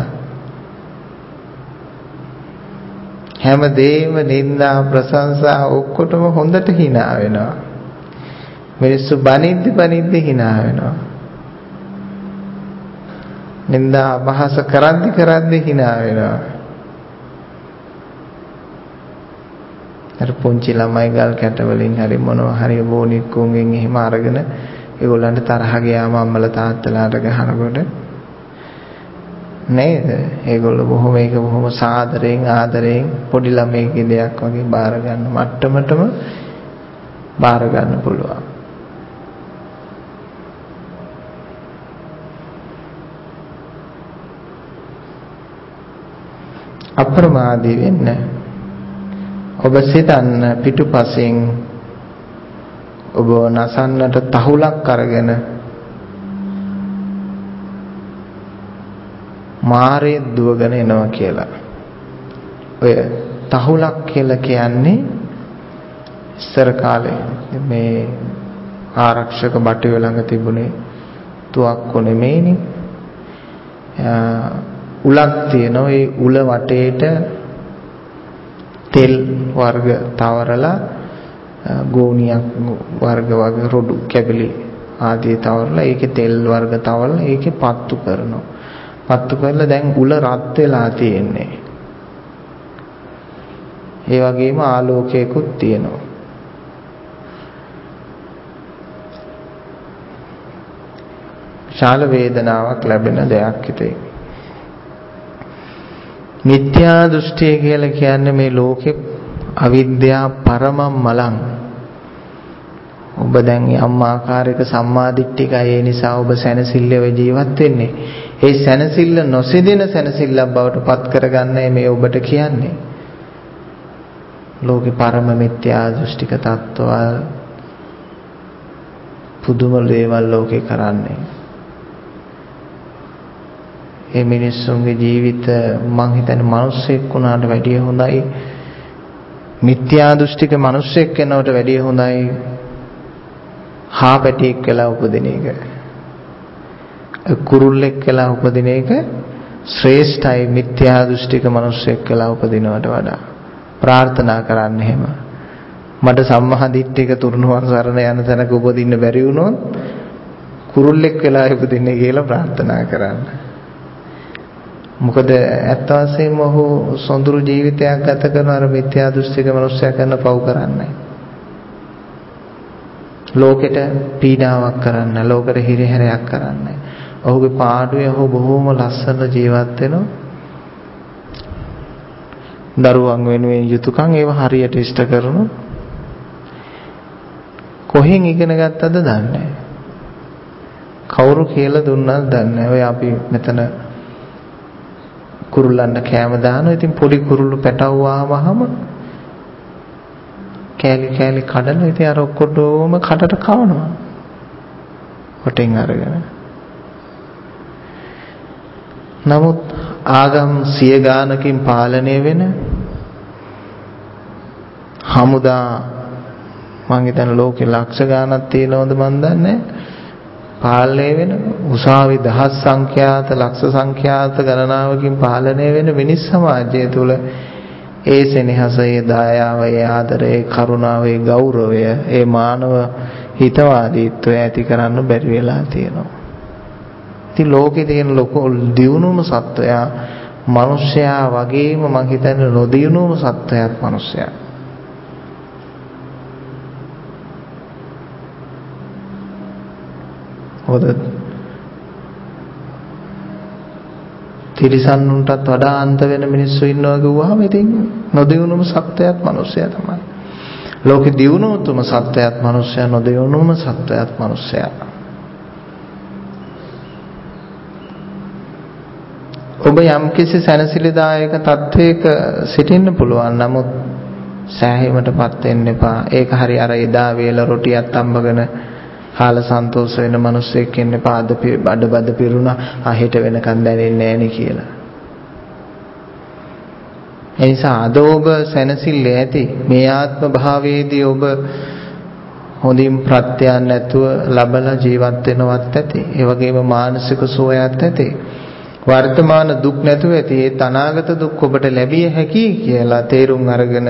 හැමදේම නින්දා ප්‍රශංසා ඔක්කොටම හොඳට hina වෙනවා. මිනිස්සු බනිද්දි බනිද්දි hina වෙනවා. නින්දා අපහාස කරද්දි කරද්දි hina වෙනවා. අර පුංචි ළමයි ගල් කැට වලින් හරි මොනවා හරි බෝනික්කුන්ගෙන් එහෙම අරගෙන ඒගොල්ලන්ට තරහ ගියාම අම්මලා තාත්තලාට ගහනකොට නේද? ඒගොල්ලෝ බොහොම ඒක බොහොම සාදරයෙන් ආදරයෙන් පොඩි ළමයිගේ දෙයක් වගේ බාර ගන්න මට්ටමටම බාර ගන්න පුළුවන්. අප්‍රමාදී වෙන්න. ඔබ සිතන්න පිටුපසින් ඔබ නසන්නට තහුලක් අරගෙන මාරේ දුවගෙන එනවා කියලා. ඔය තහුලක් කියලා කියන්නේ ඉස්සර කාලේ මේ ආරක්ෂක බටුව ළඟ තිබුණේ තුවක්කු නෙමෙයිනේ. උලක් තියෙනවා. ඒ උල වටේට තෙල් වර්ග තවරලා ගෝණියක් වර්ග වගේ රොඩු කැබලි ආදී තවරලා ඒකේ තෙල් වර්ග තවරලා ඒකේ පත්තු කරනවා. පත්තු කරලා දැන් උල රත් වෙලා තියෙන්නේ. ඒ වගේම ආලෝකයකුත් තියෙනවා. ශාල වේදනාවක් ලැබෙන දෙයක් හිතේ. මිත්‍යා දෘෂ්ටිය කියලා කියන්නේ මේ ලෝකේ අවිද්‍යා පරම මලං. ඔබ දැන් යම් ආකාරයක සම්මාදිට්ඨිකයි. ඒ නිසා ඔබ සැනසෙල්ලව ජීවත් වෙන්නේ. ඒ සැනසෙල්ල නොසිදෙන සැනසෙල්ලක් බවට පත් කරගන්නයි මේ ඔබට කියන්නේ. ලෝකේ පරම මිත්‍යා දෘෂ්ටික තත්ත්වවල පුදුම දේවල් ලෝකේ කරන්නේ. මේ මිනිස්සුන්ගේ ජීවිත මං හිතන්නේ මිනිස්සෙක් වුණාට වැඩිය හොඳයි මිත්‍යා දෘෂ්ටික මිනිස්සෙක් වෙනවට වැඩිය හොඳයි හාපැටියෙක් වෙලා උපදින එක. කුරුල්ලෙක් වෙලා උපදින එක ශ්‍රේෂ්ඨයි මිත්‍යා දෘෂ්ටික මිනිස්සෙක් වෙලා උපදිනවට වඩා. ප්‍රාර්ථනා කරන්න එහෙම. මට සම්මාදිට්ඨික තුරුණුවන් සරණ යන තැනක උපදින්න බැරි වුණොත් කුරුල්ලෙක් වෙලා උපදින්න කියලා ප්‍රාර්ථනා කරන්න. මොකද ඇත්ත වශයෙන්ම ඔහු සොඳුරු ජීවිතයක් ගත කරන අර මිත්‍යා දෘෂ්ටික මිනිස්සයා කරන පව් කරන්නේ. ලෝකෙට පීඩාවක් කරන්න, ලෝකෙට හිරිහැරයක් කරන්නේ. ඔහුගේ පාඩුවේ ඔහු බොහොම ලස්සන ජීවත් වෙනවා. දරුවන් වෙනුවෙන් යුතුයකම් ඒව හරියට ඉෂ්ට කරනවා. කොහෙන් ඉගෙන ගත්තද දන්නේ නැහැ. කවුරු කියලා දුන්නාද දන්නේ නැහැ. ඔය අපි මෙතන කුරුල්ලන්ට කෑම දානවා. ඉතින් පොඩි කුරුල්ලු පැටවුවාමම කෑලි කෑලි කඩලා ඉතින් අර ඔක්කොම කඩට කවනවා. කොටෙන් අරගෙන. නමුත් ආගම් සිය ගානකින් පාලනය වෙන හමුදා මං හිතන ලෝකෙ ලක්ෂ ගානක් තියෙනවද මන් දන්නේ පාලනය වෙන උසාවි දහස් සංඛ්‍යාත ලක්ෂ සංඛ්‍යාත ගණනාවකින් පාලනය වෙන මිනිස් සමාජය තුළ ඒ සෙනෙහස, ඒ දයාව, ඒ ආදරය, ඒ කරුණාව, ඒ ගෞරවය, ඒ මානව හිතවාදීත්වය ඇති කරන්න බැරි වෙලා තියෙනවා. ඉතින් ලෝකේ තියෙන ලොකු දියුණුවම සත්වයා මිනිසයා වගේම මං හිතන්නේ නොදියුණුවම සත්වයාත් මිනිසයා. හොද තිරිසන්නුන්ටත් වඩා අන්ත වෙන මිනිස්සු ඉන්නවා කිව්වහම ඉතින් නොදියුණුවම සත්වයාත් මිනිසයා තමයි. ලෝකේ දියුණුවතුම සත්වයාත් මිනිසයා, නොදියුණුවම සත්වයාත් මිනිසයා. ඔබ යම්කිසි සැනසිලිදායක තත්වයක සිටින්න පුළුවන්. නමුත් සෑහීමටපත් වෙන්න එපා. ඒක හරි අර එදා වේල රොටියක් අම්බගෙන කාලා සන්තෝෂ වෙන මිනිස්සෙක් ඉන්න එපා. අද බඩ බඩ පිරුණා. ආ හෙට වෙනකන් දැනෙන්නේ නැහෙනේ කියලා. ඒ නිසා අද ඔබ සැනසille ඇති. මේ ආත්ම භාවයේදී ඔබ හොඳින් ප්‍රත්‍යයන් නැතුව ලබලා ජීවත් වෙනවත් ඇති. ඒ වගේම මානසික සුවයත් ඇති. වර්තමාන දුක් නැතුව ඇති. ඒ අනාගත දුක් ඔබට ලැබිය හැකි කියලා තේරුම් අරගෙන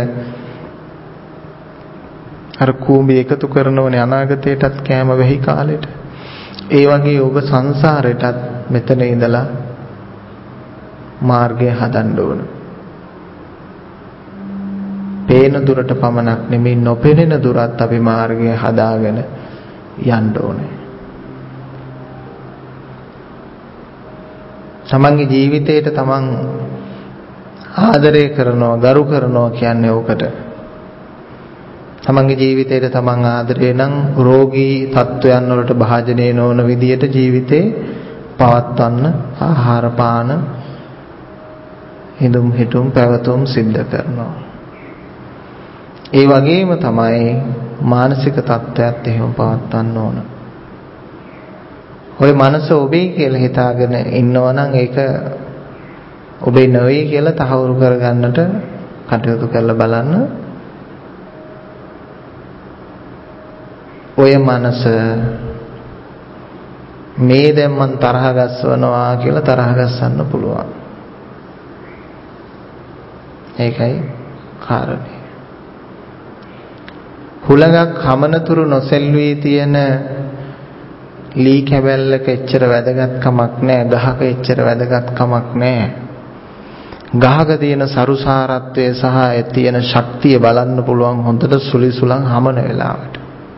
අර කූඹි එකතු කරනවනේ අනාගතයටත් කෑම වෙහි කාලෙට. ඒ වගේ ඔබ සංසාරෙටත් මෙතන ඉඳලා මාර්ගය හදන්න ඕන. පේන දුරට පමණක් නෙමෙයි නොපෙනෙන දුරත් අපි මාර්ගය හදාගෙන යන්න ඕනේ. තමන්ගේ ජීවිතේට තමන් ආදරය කරනවා, ගරු කරනවා කියන්නේ ඕකට. තමන්ගේ ජීවිතේට තමන් ආදරේ නම් රෝගී තත්වයන් වලට භාජනය නොවන විදියට ජීවිතේ පවත්වන්න ආහාර පාන හිඳුම් හිටුම් පැවතුම් සිද්ධ කරනවා. ඒ වගේම තමයි මානසික තත්ත්වයක් එහෙම පවත්වන්න ඕන. ඔය මනස ඔබේ කියලා හිතාගෙන ඉන්නවනම් ඒක ඔබේ නෙවෙයි කියලා තහවුරු කරගන්නට කටයුතු කරලා බලන්න. ඔය මනස මේ දැන් මං තරහ ගස්සවනවා කියලා තරහ ගස්සන්න පුළුවන්. ඒකයි කාරණේ. හුලඟක් හමනතුරු නොසෙල්වී තියෙන ලී කැබැල්ලක එච්චර වැදගත්කමක් නැහැ. ගහක එච්චර වැදගත්කමක් නැහැ. ගහක තියෙන සරුසාරත්වය සහ ඒ තියෙන ශක්තිය බලන්න පුළුවන් හොඳට සුලිසුලන් හමන වෙලාවට.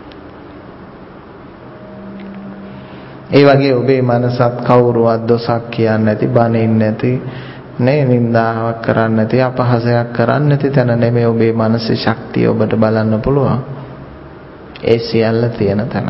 ඒ වගේ ඔබේ මනසත් කවුරුවත් දොසක් කියන්නේ නැති, බනින්නේ නැති, නේ නින්දාවක් කරන්නේ නැති, අපහාසයක් කරන්නේ නැති තැන නෙමෙයි ඔබේ මනසේ ශක්තිය ඔබට බලන්න පුළුවන්. ඒ සියල්ල තියෙන තැන.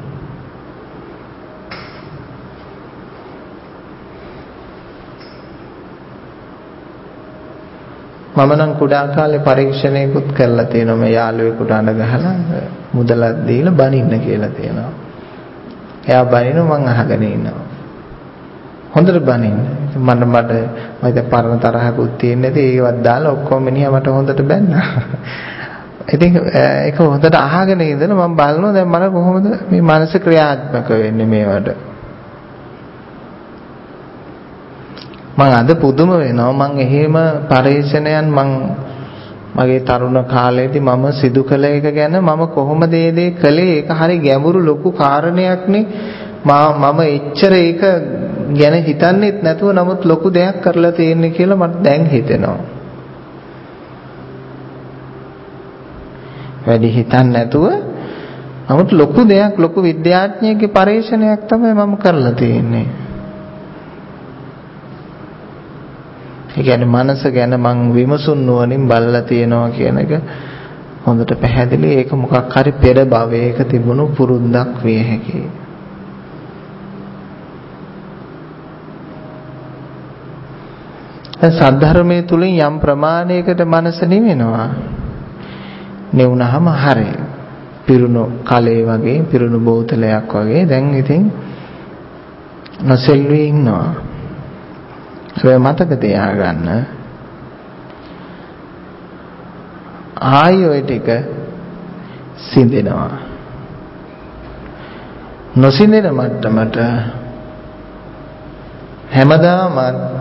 මම නම් කුඩා කාලේ පරීක්ෂණයකුත් කරලා තියෙනවා. මේ යාළුවෙකුට අඬ ගහලා මුදලක් දීලා බනින්න කියලා තියෙනවා. එයා බනිනවා මං අහගෙන ඉන්නවා. හොඳට බනින්න. මට මට මම දැන් පරණ තරහකුත් තියෙන්නේ නැති ඒවත් දාලා ඔක්කොම මිනිහා මට හොඳට බැන්නා. ඉතින් ඒක හොඳට අහගෙන ඉඳලා මම බලනවා දැන් මට කොහොමද මේ මනස ක්‍රියාත්මක වෙන්නේ මේවට. මම අද පුදුම වෙනවා මම එහෙම පරිශ්‍රණයන් මම මගේ තරුණ කාලේදී මම සිදු කළ එක ගැන මම කොහොමද ඒ දේ කළේ ඒක හරි ගැඹුරු ලොකු කාරණයක්නේ මම එච්චර ඒක ගැන හිතන්නේත් නැතුව නමුත් ලොකු දෙයක් කරලා තියෙන්නේ කියලා මට දැන් හිතෙනවා. වැඩි හිතන්නේ නැතුව නමුත් ලොකු දෙයක් ලොකු විද්‍යාඥයෙක්ගේ පරීක්ෂණයක් තමයි මම කරලා තියෙන්නේ. ඒ කියන්නේ මනස ගැන මං විමසුන් නුවණින් බලලා තියෙනවා කියන එක හොඳට පැහැදිලි. ඒක මොකක් හරි පෙර භවයක තිබුණු පුරුද්දක් විය හැකියි. සද්ධර්මයේ තුලින් යම් ප්‍රමාණයකට මනස නිවෙනවා. නෙවුනහම හරි. පිරුණු කලේ වගේ පිරුණු බෝතලයක් වගේ දැන් ඉතින් නොසෙල්වි ඉන්නවා. ඒ මතක තියාගන්න ආයි ඔය ටික සිඳෙනවා. නොසිඳෙන මට්ටමට හැමදාම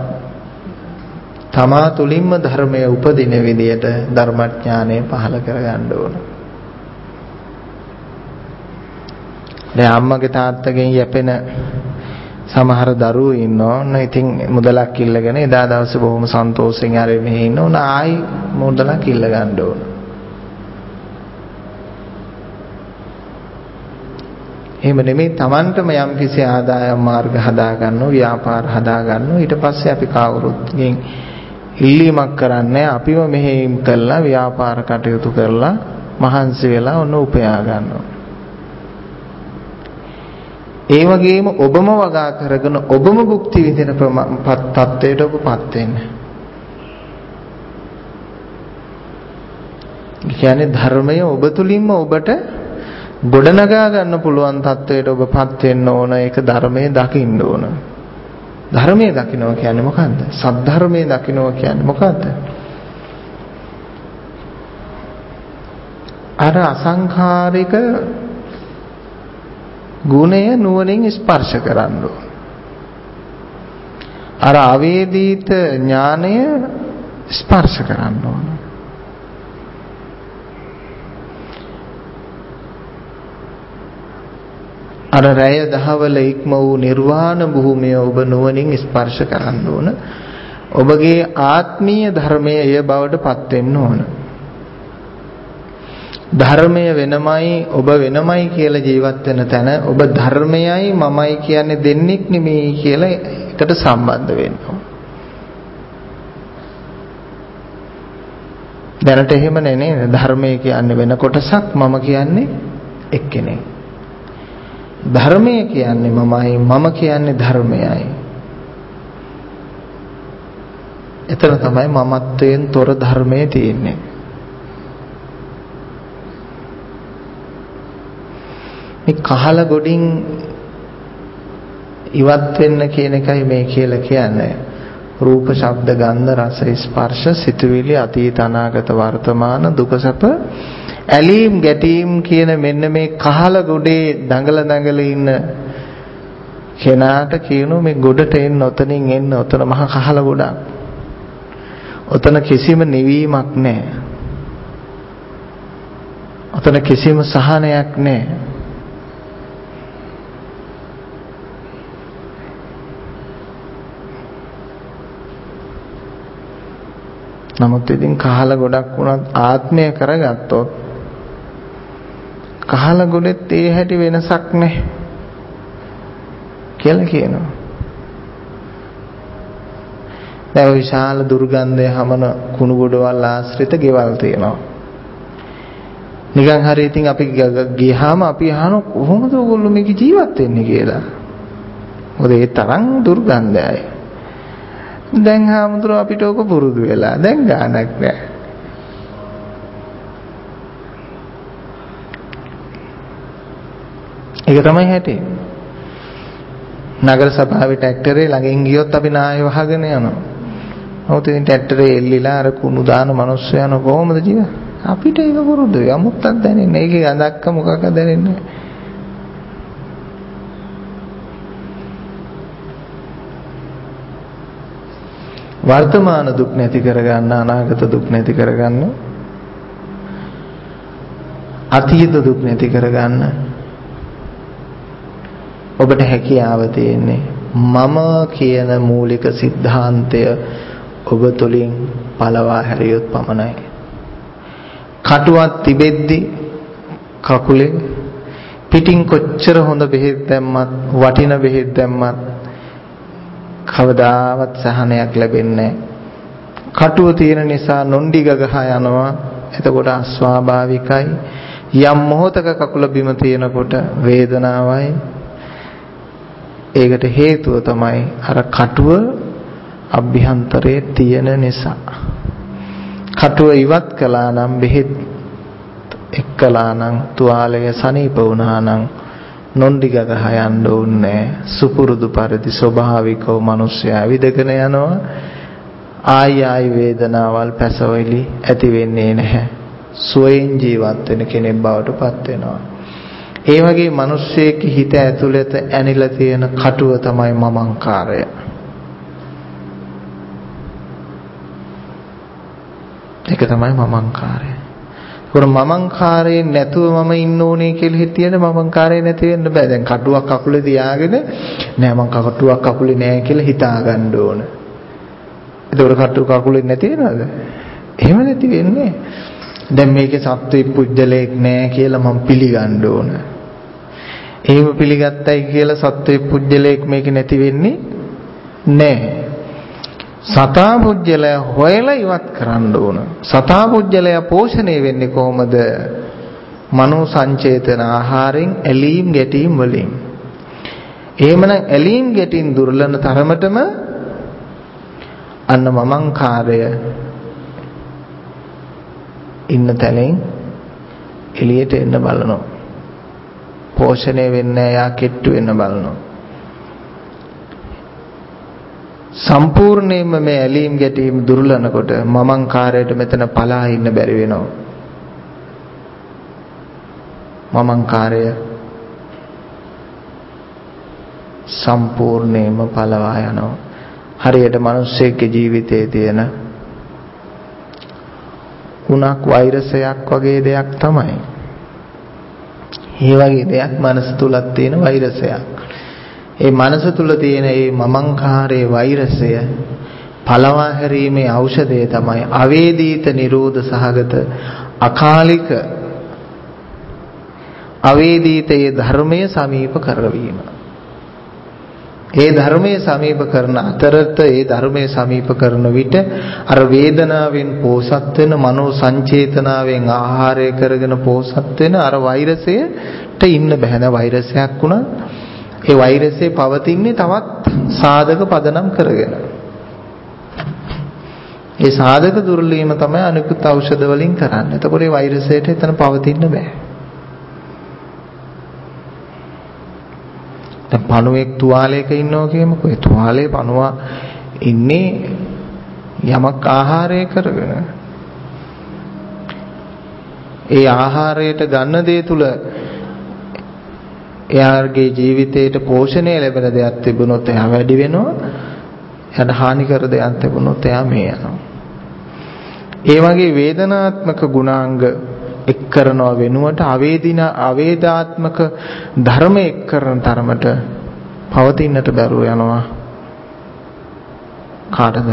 තමා තුලින්ම ධර්මයේ උපදින විදියට ධර්මඥානය පහළ කරගන්න ඕන. දැන් අම්මගේ තාත්තගෙන් යැපෙන සමහර දරුවෝ ඉන්නෝන. ඉතින් මුදලක් ඉල්ලගෙන එදා දවසේ බොහොම සන්තෝෂෙන් ආරෙ මෙහෙ ඉන්නෝන ආයි මුදලක් ඉල්ල ගන්න ඕන. එහෙම නෙමෙයි Tamanටම යම් කිසි ආදායම් මාර්ග හදා ගන්නව, ව්‍යාපාර හදා ගන්නව. ඊට පස්සේ අපි කවුරුත්ගෙන් ඉල්ලීමක් කරන්නේ අපිව මෙහෙයම් කළා ව්‍යාපාර කටයුතු කරලා මහන්සි වෙලා ඔන්න උපයා ගන්නවා. ඒ වගේම ඔබම වගා කරගෙන ඔබම භුක්ති විඳින තත්ත්වයට ඔබපත් වෙන්න. කියන්නේ ධර්මය ඔබ තුලින්ම ඔබට ගොඩනගා ගන්න පුළුවන් තත්ත්වයට ඔබපත් වෙන්න ඕන. ඒක ධර්මයේ දකින්න ඕන. ධර්මයේ දකින්නවා කියන්නේ මොකද්ද? සද්ධර්මයේ දකින්නවා කියන්නේ මොකද්ද? අර අසංඛාරික ගුණය නුවණින් ස්පර්ශ කරන්න ඕන. අර අවේදිත ඥානය ස්පර්ශ කරන්න ඕන. අර රැය දහවල ඉක්ම වූ නිර්වාණ භූමිය ඔබ නුවණින් ස්පර්ශ කරන්න ඕන. ඔබගේ ආත්මීය ධර්මයේ එය බවට පත් වෙන්න ඕන. ධර්මය වෙනමයි ඔබ වෙනමයි කියලා ජීවත් වෙන තැන ඔබ ධර්මයයි මමයි කියන්නේ දෙන්නෙක් නෙමෙයි කියලා එකට සම්බන්ධ වෙන්න ඕන. දැනට එහෙම නෙනේ. ධර්මය කියන්නේ වෙන කොටසක්, මම කියන්නේ එක්කෙනෙක්. ධර්මය කියන්නේ මමයි, මම කියන්නේ ධර්මයයි. එතන තමයි මමත්වයෙන් තොර ධර්මයේ තියෙන්නේ. මේ කහල ගොඩින් ඉවත් වෙන්න කියන එකයි මේ කියලා කියන්නේ. රූප, ශබ්ද, ගන්ධ, රස, ස්පර්ශ, සිතුවිලි, අතීත, අනාගත, වර්තමාන, දුක, සැප, ඇලීම්, ගැටීම් කියන මෙන්න මේ කහල ගොඩේ දඟල දඟල ඉන්න කෙනාට කියනවා මේ ගොඩට එන්න, ඔතනින් එන්න. ඔතන මහා කහල ගොඩක්. ඔතන කිසිම නිවීමක් නැහැ. ඔතන කිසිම සහනයක් නැහැ. නමුත් ඉතින් කහල ගොඩක් වුණත් ආත්මය කරගත්තොත් කහල ගොඩෙත් ඒ හැටි වෙනසක් නැහැ කියලා කියනවා. දැන් විශාල දුර්ගන්ධය හමන කුණු ගොඩවල් ආශ්‍රිත ගෙවල් තියෙනවා. නිකන් හරි ඉතින් අපි ගියාම අපි අහන කොහොමද ඔයගොල්ලෝ මේක ජීවත් වෙන්නේ කියලා. මොකද ඒ තරම් දුර්ගන්ධයයි. දැන් හාමුදුරුවෝ අපිට ඕක පුරුදු වෙලා දැන් ගානක් නැහැ. ඒක තමයි හැටි. නගර සභාවේ ට්‍රැක්ටරේ ළඟින් ගියොත් අපි නාය වහගෙන යනවා. නමුත් ඉතින් ට්‍රැක්ටරේ එල්ලිලා අර කුණු දාන මිනිස්සු යන කොහොමද ජීවත්? අපිට ඒක පුරුදුයි. අමුත්තක් දැනෙන්නේ. ඒකේ ගඳක්ක මොකක්ද දැනෙන්නේ? වර්තමාන දුක් නැති කරගන්න, අනාගත දුක් නැති කරගන්න, අතීත දුක් නැති කරගන්න ඔබට හැකියාව තියෙන්නේ මම කියන මූලික સિદ્ધාන්තය ඔබ තුළින් පළවා හැරියොත් පමණයි. කටුවක් තිබෙද්දි කකුලේ පිටින් කොච්චර හොඳ බෙහෙත් දැම්මත්, වටින බෙහෙත් දැම්මත් කවදාවත් සහනයක් ලැබෙන්නේ නැහැ. කටුව තියෙන නිසා නොණ්ඩි ගගහ යනවා. එතකොට අස්වාභාවිකයි. යම් මොහොතක කකුල බිම තියෙනකොට වේදනාවයි. ඒකට හේතුව තමයි අර කටුව අභ්‍යන්තරයේ තියෙන නිසා. කටුව ඉවත් කළා නම් බෙහෙත් එක්කලා නම් තුවාලය සනීප වුණා නම් නොන්ඩි ගගහ යන්න ඕනේ. සුපුරුදු පරිදි ස්වභාවිකව මිනිස්සයා ඇවිදගෙන යනවා. ආයි ආයි වේදනාවල් පැසවෙලි ඇති වෙන්නේ නැහැ. සුවයෙන් ජීවත් වෙන කෙනෙක් බවට පත් වෙනවා. ඒ වගේ මිනිස්සෙක් හිත ඇතුළත ඇනිලා තියෙන කටුව තමයි මමංකාරය. ඒක තමයි මමංකාරය. ඒකෝර මමංකාරයෙන් නැතුව මම ඉන්න ඕනේ කියලා හිතියද මමංකාරය නැති වෙන්න බෑ. දැන් කටුවක් කකුලේ තියාගෙන නෑ මං කටුවක් කකුලේ නෑ කියලා හිතා ගන්න ඕන. ඒතකොට කටුව කකුලේ නැති වෙනවද? එහෙම නැති වෙන්නේ. දැන් මේකේ සත්වෙක් පුජ්‍යලයක් නෑ කියලා මම පිළිගන්න ඕන. එහෙම පිළිගත්තයි කියලා සත්වෙක් පුජ්‍යලයක් මේක නැති වෙන්නේ නෑ. සතා පුජ්‍යලය හොයලා ඉවත් කරන්න ඕන. සතා පුජ්‍යලය පෝෂණය වෙන්නේ කොහොමද? මනෝ සංචේතන ආහාරයෙන් ඇලීම් ගැටීම් වලින්. එහෙමනම් ඇලීම් ගැටීම් දුර්ලන තරමටම අන්න මමංකාරය ඉන්න තැනින් එළියට එන්න බලනවා. පෝෂණය වෙන්නේ යා කෙට්ටු වෙන්න බලනවා. සම්පූර්ණයෙන්ම මේ ඇලීම් ගැටීම් දුර්ලනකොට මමංකාරයට මෙතන පලා ඉන්න බැරි වෙනවා. මමංකාරය සම්පූර්ණයෙන්ම පලවා යනවා. හරියට මිනිස්සෙක්ගේ ජීවිතයේ තියෙන උණක් වෛරසයක් වගේ දෙයක් තමයි. ඒ වගේ දෙයක් මනස තුලක් තියෙන වෛරසයක්. ඒ මනස තුල තියෙන මේ මමංකාරයේ වෛරසය පලවා හැරීමේ ඖෂධය තමයි අවේදීත නිරෝධ සහගත අකාලික අවේදීතයේ ධර්මයේ සමීප කරවීම. ඒ ධර්මයේ සමීප කරන අතරත ඒ ධර්මයේ සමීප කරන විට අර වේදනාවෙන් පෝසත් වෙන මනෝ සංචේතනාවෙන් ආහාරය කරගෙන පෝසත් වෙන අර වෛරසයට ඉන්න බෑ. න වෛරසයක් වුණා ඒ වෛරසය පවතින්නේ තවත් සාධක පදනම් කරගෙන. ඒ සාධක දුර්ලභීම තමයි අනිකුත් ඖෂධ වලින් කරන්නේ. එතකොට ඒ වෛරසයට එතන පවතින්න බෑ. දැන් පණුවෙක් තුවාලයක ඉන්නවා කියමුකෝ. ඒ තුවාලේ පණුවා ඉන්නේ යමක් ආහාරය කරගෙන. ඒ ආහාරයට ගන්න දේ තුල එයාගේ ජීවිතයට පෝෂණය ලැබෙන දෙයක් තිබුණොත් එයා වැඩි වෙනවා. එයාට හානි කර දෙයක් තිබුණොත් එයා මේ යනවා. ඒ වගේ වේදනාත්මක ගුණාංග එක් කරනවා වෙනුවට අවේදින අවේදාත්මක ධර්ම එක් කරන තරමට පවතින්නට බැරුව යනවා. කාටද?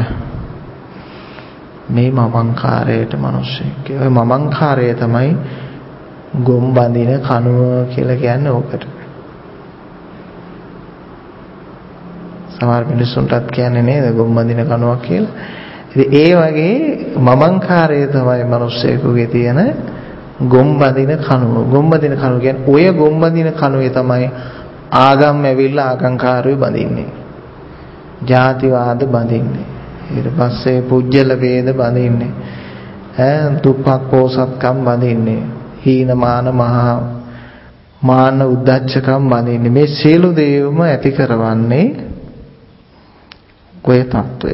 මේ මමංකාරයට මිනිස්සෙක්. ඒ මමංකාරය තමයි ගොම් බඳින කනුව කියලා කියන්නේ ඕකට. සමහර මිනිස්සුන්ටත් කියන්නේ නේද ගොම් බඳින කනුවක් කියලා. ඉතින් ඒ වගේ මමංකාරය තමයි මිනිස්සෙකුගේ තියෙන ගොම් බඳින කනුව. ගොම් බඳින කනුව කියන්නේ ඔය ගොම් බඳින කනුවේ තමයි ආගම් ඇවිල්ලා ආගම්කාරයෝ බඳින්නේ. ජාතිවාද බඳින්නේ. ඊට පස්සේ පුජ්‍යල වේද බඳින්නේ. ඈ දුප්පත් පොසත්කම් බඳින්නේ. හීනමාන මහා මාන උද්දච්චකම් බඳින්නේ. මේ සියලු දේවම ඇති කරවන්නේ කොයි තත්වය.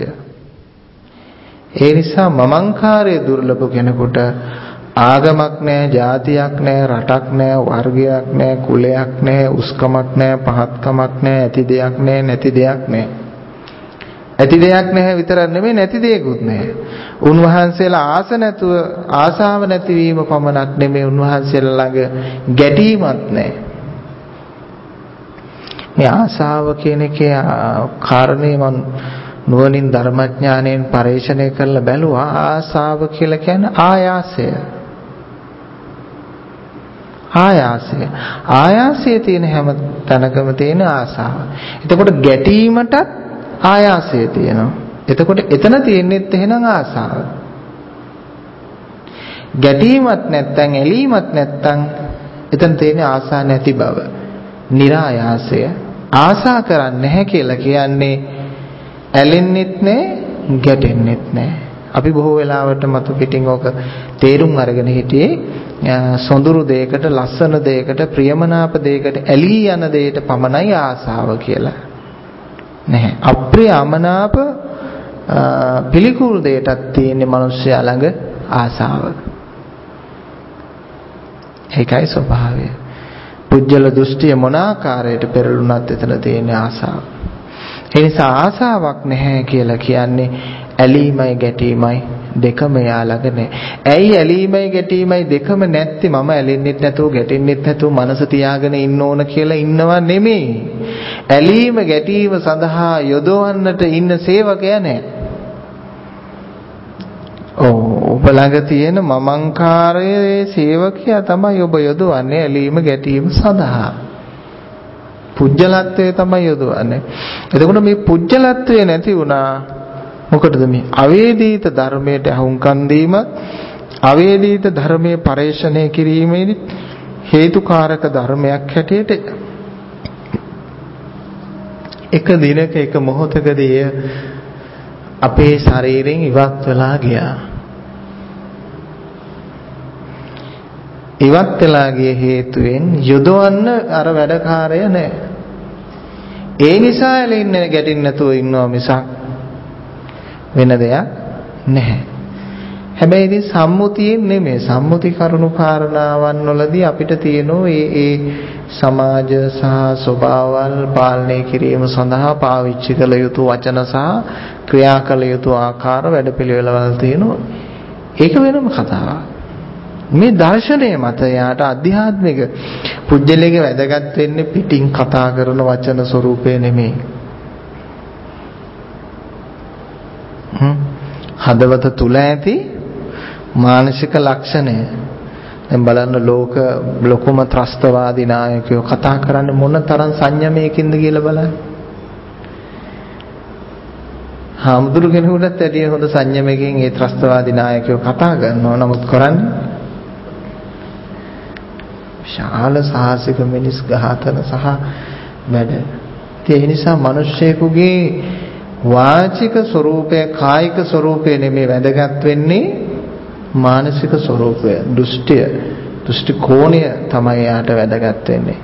ඒ නිසා මමංකාරයේ දුර්ලභ කෙනෙකුට ආගමක් නැහැ, ජාතියක් නැහැ, රටක් නැහැ, වර්ගයක් නැහැ, කුලයක් නැහැ, උස්කමක් නැහැ, පහත්කමක් නැහැ, ඇති දෙයක් නැහැ, නැති දෙයක් නැහැ. ඇති දෙයක් නැහැ විතරක් නෙමෙයි නැති දෙයක්වත් නැහැ. උන්වහන්සේලා ආස නැතුව ආසාව නැතිවීම පමණක් නෙමෙයි උන්වහන්සේලා ළඟ ගැටීමක් නැහැ. මේ ආසාව කියන එකේ කාරණේ මම නුවණින් ධර්මඥාණයෙන් පරිශීලනය කරලා බැලුවා. ආසාව කියලා කියන්නේ ආයාසය. ආයාසය. ආයාසයේ තියෙන හැම තැනකම තියෙන ආසාව. එතකොට ගැටීමටත් ආයාසය තියෙනවා. එතකොට එතන තියෙන්නේත් එහෙනම් ආසාව. ගැටීමක් නැත්නම් ඇලීමක් නැත්නම් එතන තියෙන ආසා නැති බව. નિરાයාසය. ආසා කරන්නේ නැහැ කියලා කියන්නේ ඇලෙන්නෙත් නැහැ, ගැටෙන්නෙත් නැහැ. අපි බොහෝ වෙලාවට මතු පිටින් ඕක තේරුම් අරගෙන හිටියේ සොඳුරු දෙයකට, ලස්සන දෙයකට, ප්‍රියමනාප දෙයකට ඇලී යන දෙයට පමණයි ආසාව කියලා. නැහැ. අප්‍රිය අමනාප පිළිකුල් දෙයටත් තියෙන මිනිස්සයා ළඟ ආසාව. ඒකයි ස්වභාවය. පුජ්‍යල දෘෂ්ටිය මොන ආකාරයට පෙරළුණත් එතන තියෙන ආසාව. ඒ නිසා ආසාවක් නැහැ කියලා කියන්නේ ඇලීමයි ගැටීමයි දෙකම යා ළඟ නැහැ. ඇයි ඇලීමයි ගැටීමයි දෙකම නැත්තේ? මම ඇලෙන්නෙත් නැතුව ගැටෙන්නෙත් නැතුව මනස තියාගෙන ඉන්න ඕන කියලා ඉන්නව නෙමෙයි. ඇලීම ගැටීම සඳහා යොදවන්නට ඉන්න සේවකයා නැහැ. ඔව් ඔබ ළඟ තියෙන මමංකාරයේ සේවකයා තමයි ඔබ යොදවන්නේ ඇලීම ගැටීම සඳහා. පුජ්‍යලත්වය තමයි යොදවන්නේ. එතකොට මේ පුජ්‍යලත්වය නැති වුණා මොකටද? මේ අවේදිත ධර්මයට අහුම්කම් දීම, අවේදිත ධර්මයේ පරේෂණය කිරීමේදී හේතුකාරක ධර්මයක් හැටියට එක දිනක එක මොහොතකදී අපේ ශරීරයෙන් ඉවත් වෙලා ගියා. ඉවත් වෙලා ගිය හේතුවෙන් යොදවන්න අර වැඩකාරය නැහැ. ඒ නිසා ඇලෙන්න ගැටෙන්න නැතුව ඉන්නවා මිසක් වෙන දෙයක් නැහැ. හැබැයි ඉතින් සම්මුතියෙන් නෙමෙයි, සම්මුති කරුණු කාරණාවන් වලදී අපිට තියෙනවා ඒ ඒ සමාජ සහ ස්වභාවල් පාලනය කිරීම සඳහා පාවිච්චි කළ යුතු වචන සහ ක්‍රියා කළ යුතු ආකාර වැඩපිළිවෙළවල් තියෙනවා. ඒක වෙනම කතාවක්. මේ දර්ශනය මත යාට අධ්‍යාත්මික පුජ්‍යලයේ වැදගත් වෙන්නේ පිටින් කතා කරන වචන ස්වරූපේ නෙමෙයි. හදවත තුල ඇති මානසික ලක්ෂණය. දැන් බලන්න ලෝක ලොකුම ත්‍රස්තවාදී නායකයෝ කතා කරන්නේ මොන තරම් සංයමයකින්ද කියලා බලන්න. හාමුදුරු කෙනෙකුටත් ඇටිය හොඳ සංයමයකින් ඒ ත්‍රස්තවාදී නායකයෝ කතා කරනවා. නමුත් කරන්නේ ශාල සාහසික මිනිස් ඝාතන සහ වැඩ. ඒ නිසා මිනිස්සෙකුගේ වාචික ස්වરૂපය, කායික ස්වરૂපය නෙමෙයි වැදගත් වෙන්නේ, මානසික ස්වરૂපය, දෘෂ්ටිය, දෘෂ්ටි කෝණය තමයි යාට වැදගත් වෙන්නේ.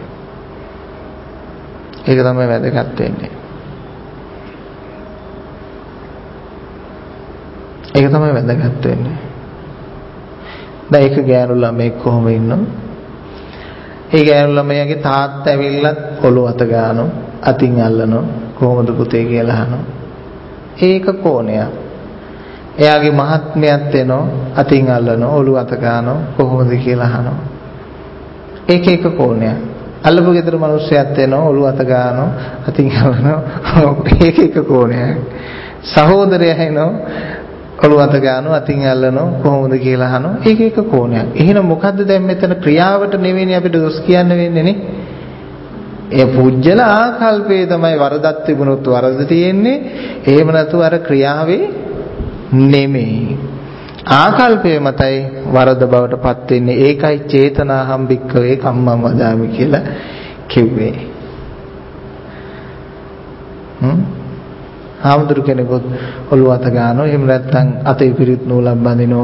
ඒක තමයි වැදගත් වෙන්නේ. ඒක තමයි වැදගත් වෙන්නේ. දැන් ඒක ගෑනු ළමෙක් කොහොම ඉන්නව? ඒ ගෑනු ළමයාගේ තාත්තා ඇවිල්ලා ඔළුව අත ගන්නවා, අතින් අල්ලනවා, කොහොමද පුතේ කියලා අහනවා. ඒක කෝණයක්. එයාගේ මහත්මයාත් එනවා, අතින් අල්ලනවා, ඔළුව අත ගන්නවා, කොහොමද කියලා අහනවා. ඒක එක කෝණයක්. අල්ලපු ගෙදර මිනිස්සයාත් එනවා, ඔළුව අත ගන්නවා, අතින් අල්ලනවා, ඒක එක කෝණයක්. සහෝදරයා එනවා, ඔළුව අත ගන්නවා, අතින් අල්ලනවා, කොහොමද කියලා අහනවා. ඒක එක කෝණයක්. එහෙනම් මොකද්ද දැන් මෙතන ක්‍රියාවට නෙවෙයි අපිට දොස් කියන්න වෙන්නේ නේ. ඒ පුජ්‍යල ආකල්පේ තමයි වරදක් තිබුණොත් වරද තියෙන්නේ. එහෙම නැතුව අර ක්‍රියාවේ නෙමෙයි. ආකල්පය මතයි වරද බවට පත් වෙන්නේ. ඒකයි චේතනාහම් භික්ඛවේ කම්මං වදාමි කියලා කිව්වේ. හ්ම් හාමුදුරු කෙනෙකුත් ඔළුව අත ගන්නවා. එහෙම නැත්නම් අතේ පිරිත් නූලක් බඳිනවා.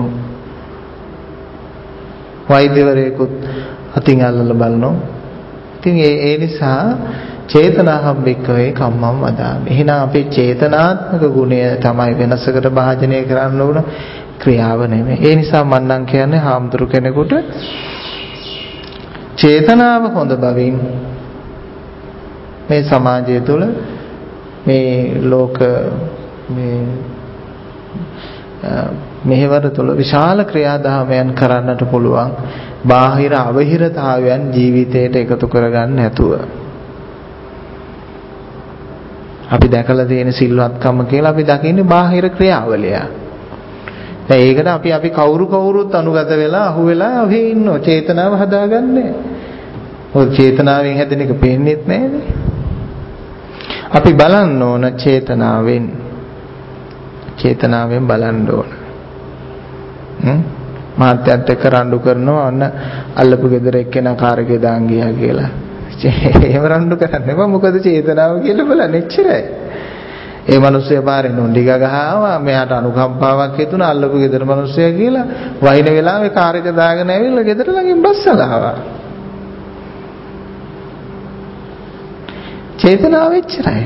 වෛද්‍යවරයෙකුත් අතින් අල්ලලා බලනවා. ඉතින් ඒ ඒ නිසා චේතනාහම් භික්ඛවේ කම්මං වදාමි. එහෙනම් අපේ චේතනාත්මක ගුණය තමයි වෙනසකට භාජනය කරන්න ඕන, ක්‍රියාව නෙමෙයි. ඒ නිසා මම නම් කියන්නේ හාමුදුරු කෙනෙකුට චේතනාව හොඳ බවින් මේ සමාජය තුළ මේ ලෝක මේ මෙහෙවර තුළ විශාල ක්‍රියාදාමයන් කරන්නට පුළුවන්. බාහිර අවහිරතාවයන් ජීවිතයට එකතු කරගන්න නැතුව. අපි දැකලා තියෙන සිල්වත්කම කියලා අපි දකින්නේ බාහිර ක්‍රියාවලිය. දැන් ඒකට අපි අපි කවුරු කවුරුත් අනුගත වෙලා අහු වෙලා ඔහේ ඉන්නවා. චේතනාව හදාගන්නේ. ඔය චේතනාවෙන් හැදෙන එක පේන්නේත් නැහැනේ. අපි බලන්න ඕන චේතනාවෙන්. චේතනාවෙන් බලන්න ඕන. හ්ම් මාත්‍යත් එක්ක රණ්ඩු කරනවා අන්න අල්ලපු ගෙදර එක්කෙනා කාර් එකේ දාන් ගියා කියලා. එහෙම රණ්ඩු කරන්නේ බා මොකද චේතනාව කියලා බලන්න එච්චරයි. ඒ මිනිස්සයා පාරේ නොන්ඩි ගගහාවා මෙයාට අනුකම්පාවක් හිතුණා අල්ලපු ගෙදර මිනිස්සයා කියලා වහින වෙලාවේ කාර් එක දාගෙන ඇවිල්ලා ගෙදර ළඟින් බස්සලා ආවා. චේතනාව එච්චරයි.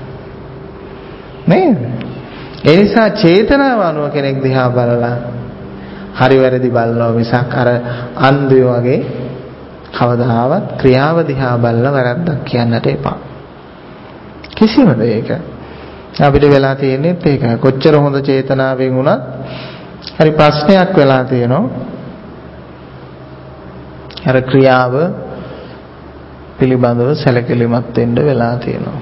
නේද? ඒ නිසා චේතනාව අනුව කෙනෙක් දිහා බලලා හරි වැරදි බලනවා මිසක් අර අන්ධයෝ වගේ කවදාවත් ක්‍රියාව දිහා බලලා වැරද්දක් කියන්නට එපා. කිසිම දෙයක අපිට වෙලා තියෙන්නේ ඒක. කොච්චර හොඳ චේතනාවෙන් වුණත් හරි ප්‍රශ්නයක් වෙලා තියෙනවා. අර ක්‍රියාව පිළිබඳව සැලකිලිමත් වෙන්න වෙලා තියෙනවා.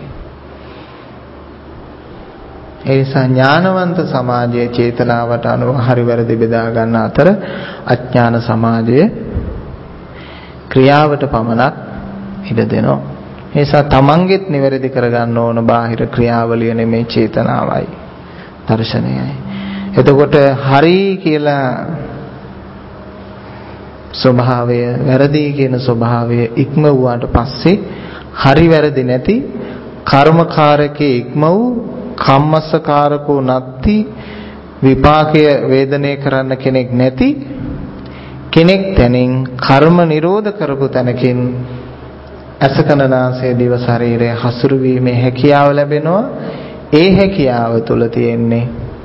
ඒ නිසා ඥානවන්ත සමාජයේ චේතනාවට අනුව හරි වැරදි බෙදා ගන්න අතර අඥාන සමාජයේ ක්‍රියාවට පමණක් ඉඩ දෙනවා. ඒ නිසා තමන්ගෙත් නිවැරදි කරගන්න ඕන බාහිර ක්‍රියාවලිය නෙමේ චේතනාවයි දර්ශනයයි. එතකොට හරි කියලා ස්වභාවය වැරදි කියන ස්වභාවය ඉක්ම වුණාට පස්සේ හරි වැරදි නැති කර්මකාරකේ ඉක්ම වූ කම්මස්සකාරකෝ නැති විපාකය වේදනය කරන්න කෙනෙක් නැති කෙනෙක් තැනින් කර්ම නිරෝධ කරපු තැනකින් අසකනාසය දිව ශරීරය හසුරු වීමේ හැකියාව ලැබෙනවා. ඒ හැකියාව තුල තියෙන්නේ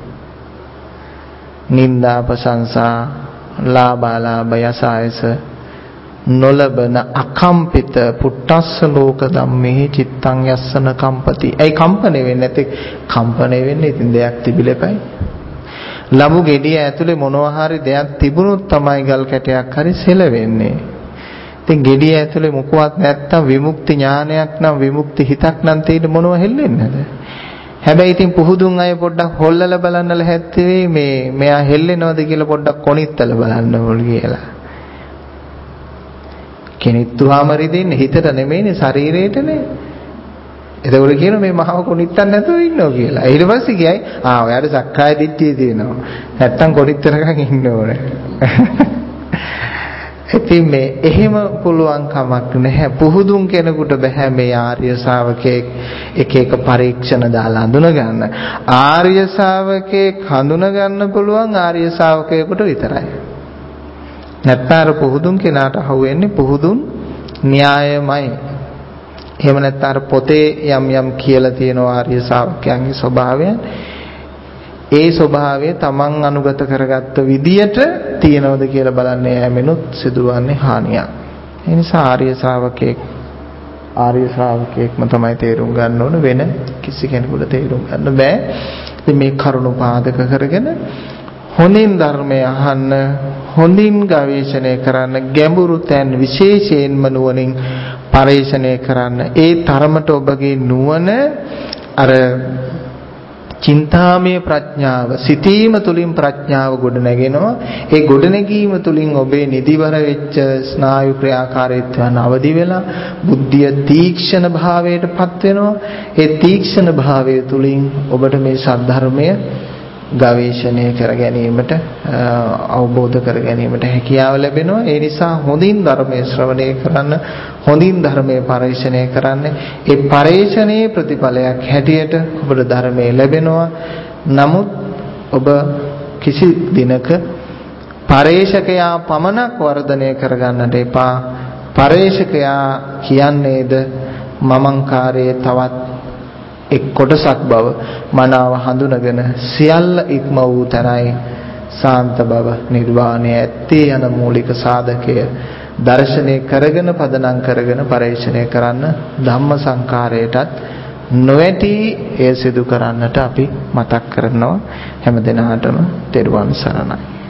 නිന്ദා ප්‍රශංසා ලාභාලාභ යසායස නොලබන අකම්පිත පුට්ටස්ස ලෝක ධම්මේ චිත්තං යස්සන කම්පති. ඒ කම්පණය වෙන්නේ නැති කම්පණය වෙන්නේ ඉතින් දෙයක් තිබිලපයි. ලැබු ගෙඩිය ඇතුලේ මොනවා හරි දෙයක් තිබුණොත් තමයි ගල් කැටයක් හරි සෙලවෙන්නේ. ඉතින් ගෙඩිය ඇතුලේ මොකවත් නැත්තම් විමුක්ති ඥානයක් නම් විමුක්ති හිතක් නම් තියෙන්නේ මොනව හෙල්ලෙන්නේ නැද? හැබැයි ඉතින් පුහුදුන් අය පොඩ්ඩක් හොල්ලලා බලන්න ලැහැත්තේ මේ මෙයා හෙල්ලෙනවද කියලා පොඩ්ඩක් කොනිත්තලා බලන්න ඕන කියලා. කෙනිත්තුවාම රිදෙන්නේ හිතට නෙමෙයිනේ ශරීරයටනේ. එතකොට කියන මේ මහව කොනිත්තක් නැතුව ඉන්නවා කියලා. ඊට පස්සේ කියයි ආ ඔයාට සක්කාය දිට්ඨිය තියෙනවා. නැත්තම් කොනිත්තරකන් ඉන්න ඕනේ. ඉතින් මේ එහෙම පුළුවන් කමක් නැහැ. පුහුදුන් කෙනෙකුට බෑ මේ ආර්ය ශාවකයෙක් එක එක පරීක්ෂණ දාලා හඳුන ගන්න. ආර්ය ශාවකයෙක් හඳුන ගන්න පුළුවන් ආර්ය ශාවකයෙකුට විතරයි. නැත්නම් පුහුදුන් කෙනාට අහුවෙන්නේ පුහුදුන් න්‍යායමයි. එහෙම නැත්නම් පොතේ යම් යම් කියලා තියෙන ආර්ය ශාවකයන්ගේ ස්වභාවයන් ඒ ස්වභාවය තමන් අනුගත කරගත්ත විදියට තියනවද කියලා බලන්නේ යෑමෙනුත් සිදුවන්නේ හානියක්. ඒ නිසා ආර්ය ශ්‍රාවකෙක් ආර්ය ශ්‍රාවකෙක්ම තමයි තේරුම් ගන්න ඕන, වෙන කිසි කෙනෙකුට තේරුම් ගන්න බෑ. ඉතින් මේ කරුණ පාදක කරගෙන හොඳින් ධර්මය අහන්න, හොඳින් ගවේෂණය කරන්න, ගැඹුරු තැන් විශේෂයෙන්ම නුවණින් පරිශ්‍රණය කරන්න. ඒ තරමට ඔබගේ නුවණ අර චින්තාමය ප්‍රඥාව සිතීම තුලින් ප්‍රඥාව ගොඩ නැගෙනවා. ඒ ගොඩ නැගීම තුලින් ඔබේ නිදිවර වෙච්ච ස්නායු ක්‍රියාකාරීත්වයන් අවදි වෙලා බුද්ධිය තීක්ෂණ භාවයටපත් වෙනවා. ඒ තීක්ෂණ භාවය තුලින් ඔබට මේ සද්ධර්මය ගවේෂණය කර ගැනීමට අවබෝධ කර ගැනීමට හැකියාව ලැබෙනවා. ඒ නිසා හොඳින් ධර්මයේ ශ්‍රවණය කරන්න, හොඳින් ධර්මයේ පරිශ්‍රණය කරන්න. ඒ පරිශ්‍රණයේ ප්‍රතිඵලයක් හැටියට ඔබට ධර්මයේ ලැබෙනවා. නමුත් ඔබ කිසි දිනක පරේශකයා පමණක් වර්ධනය කරගන්නට එපා. පරේශකයා කියන්නේද මමංකාරයේ තවත් එක් කොටසක් බව මනාව හඳුනගෙන සියල්ල ඉක්ම වූ තැනයි සාන්ත බව නිර්වාණය ඇත්තේ යන මූලික සාධකය දර්ශනය කරගෙන පදනම් කරගෙන පරිශ්‍රණය කරන්න ධම්ම සංකාරයටත් නොඇටි එය සිදු කරන්නට අපි මතක් කරනවා. හැම දිනාටම තෙරුවන් සරණයි.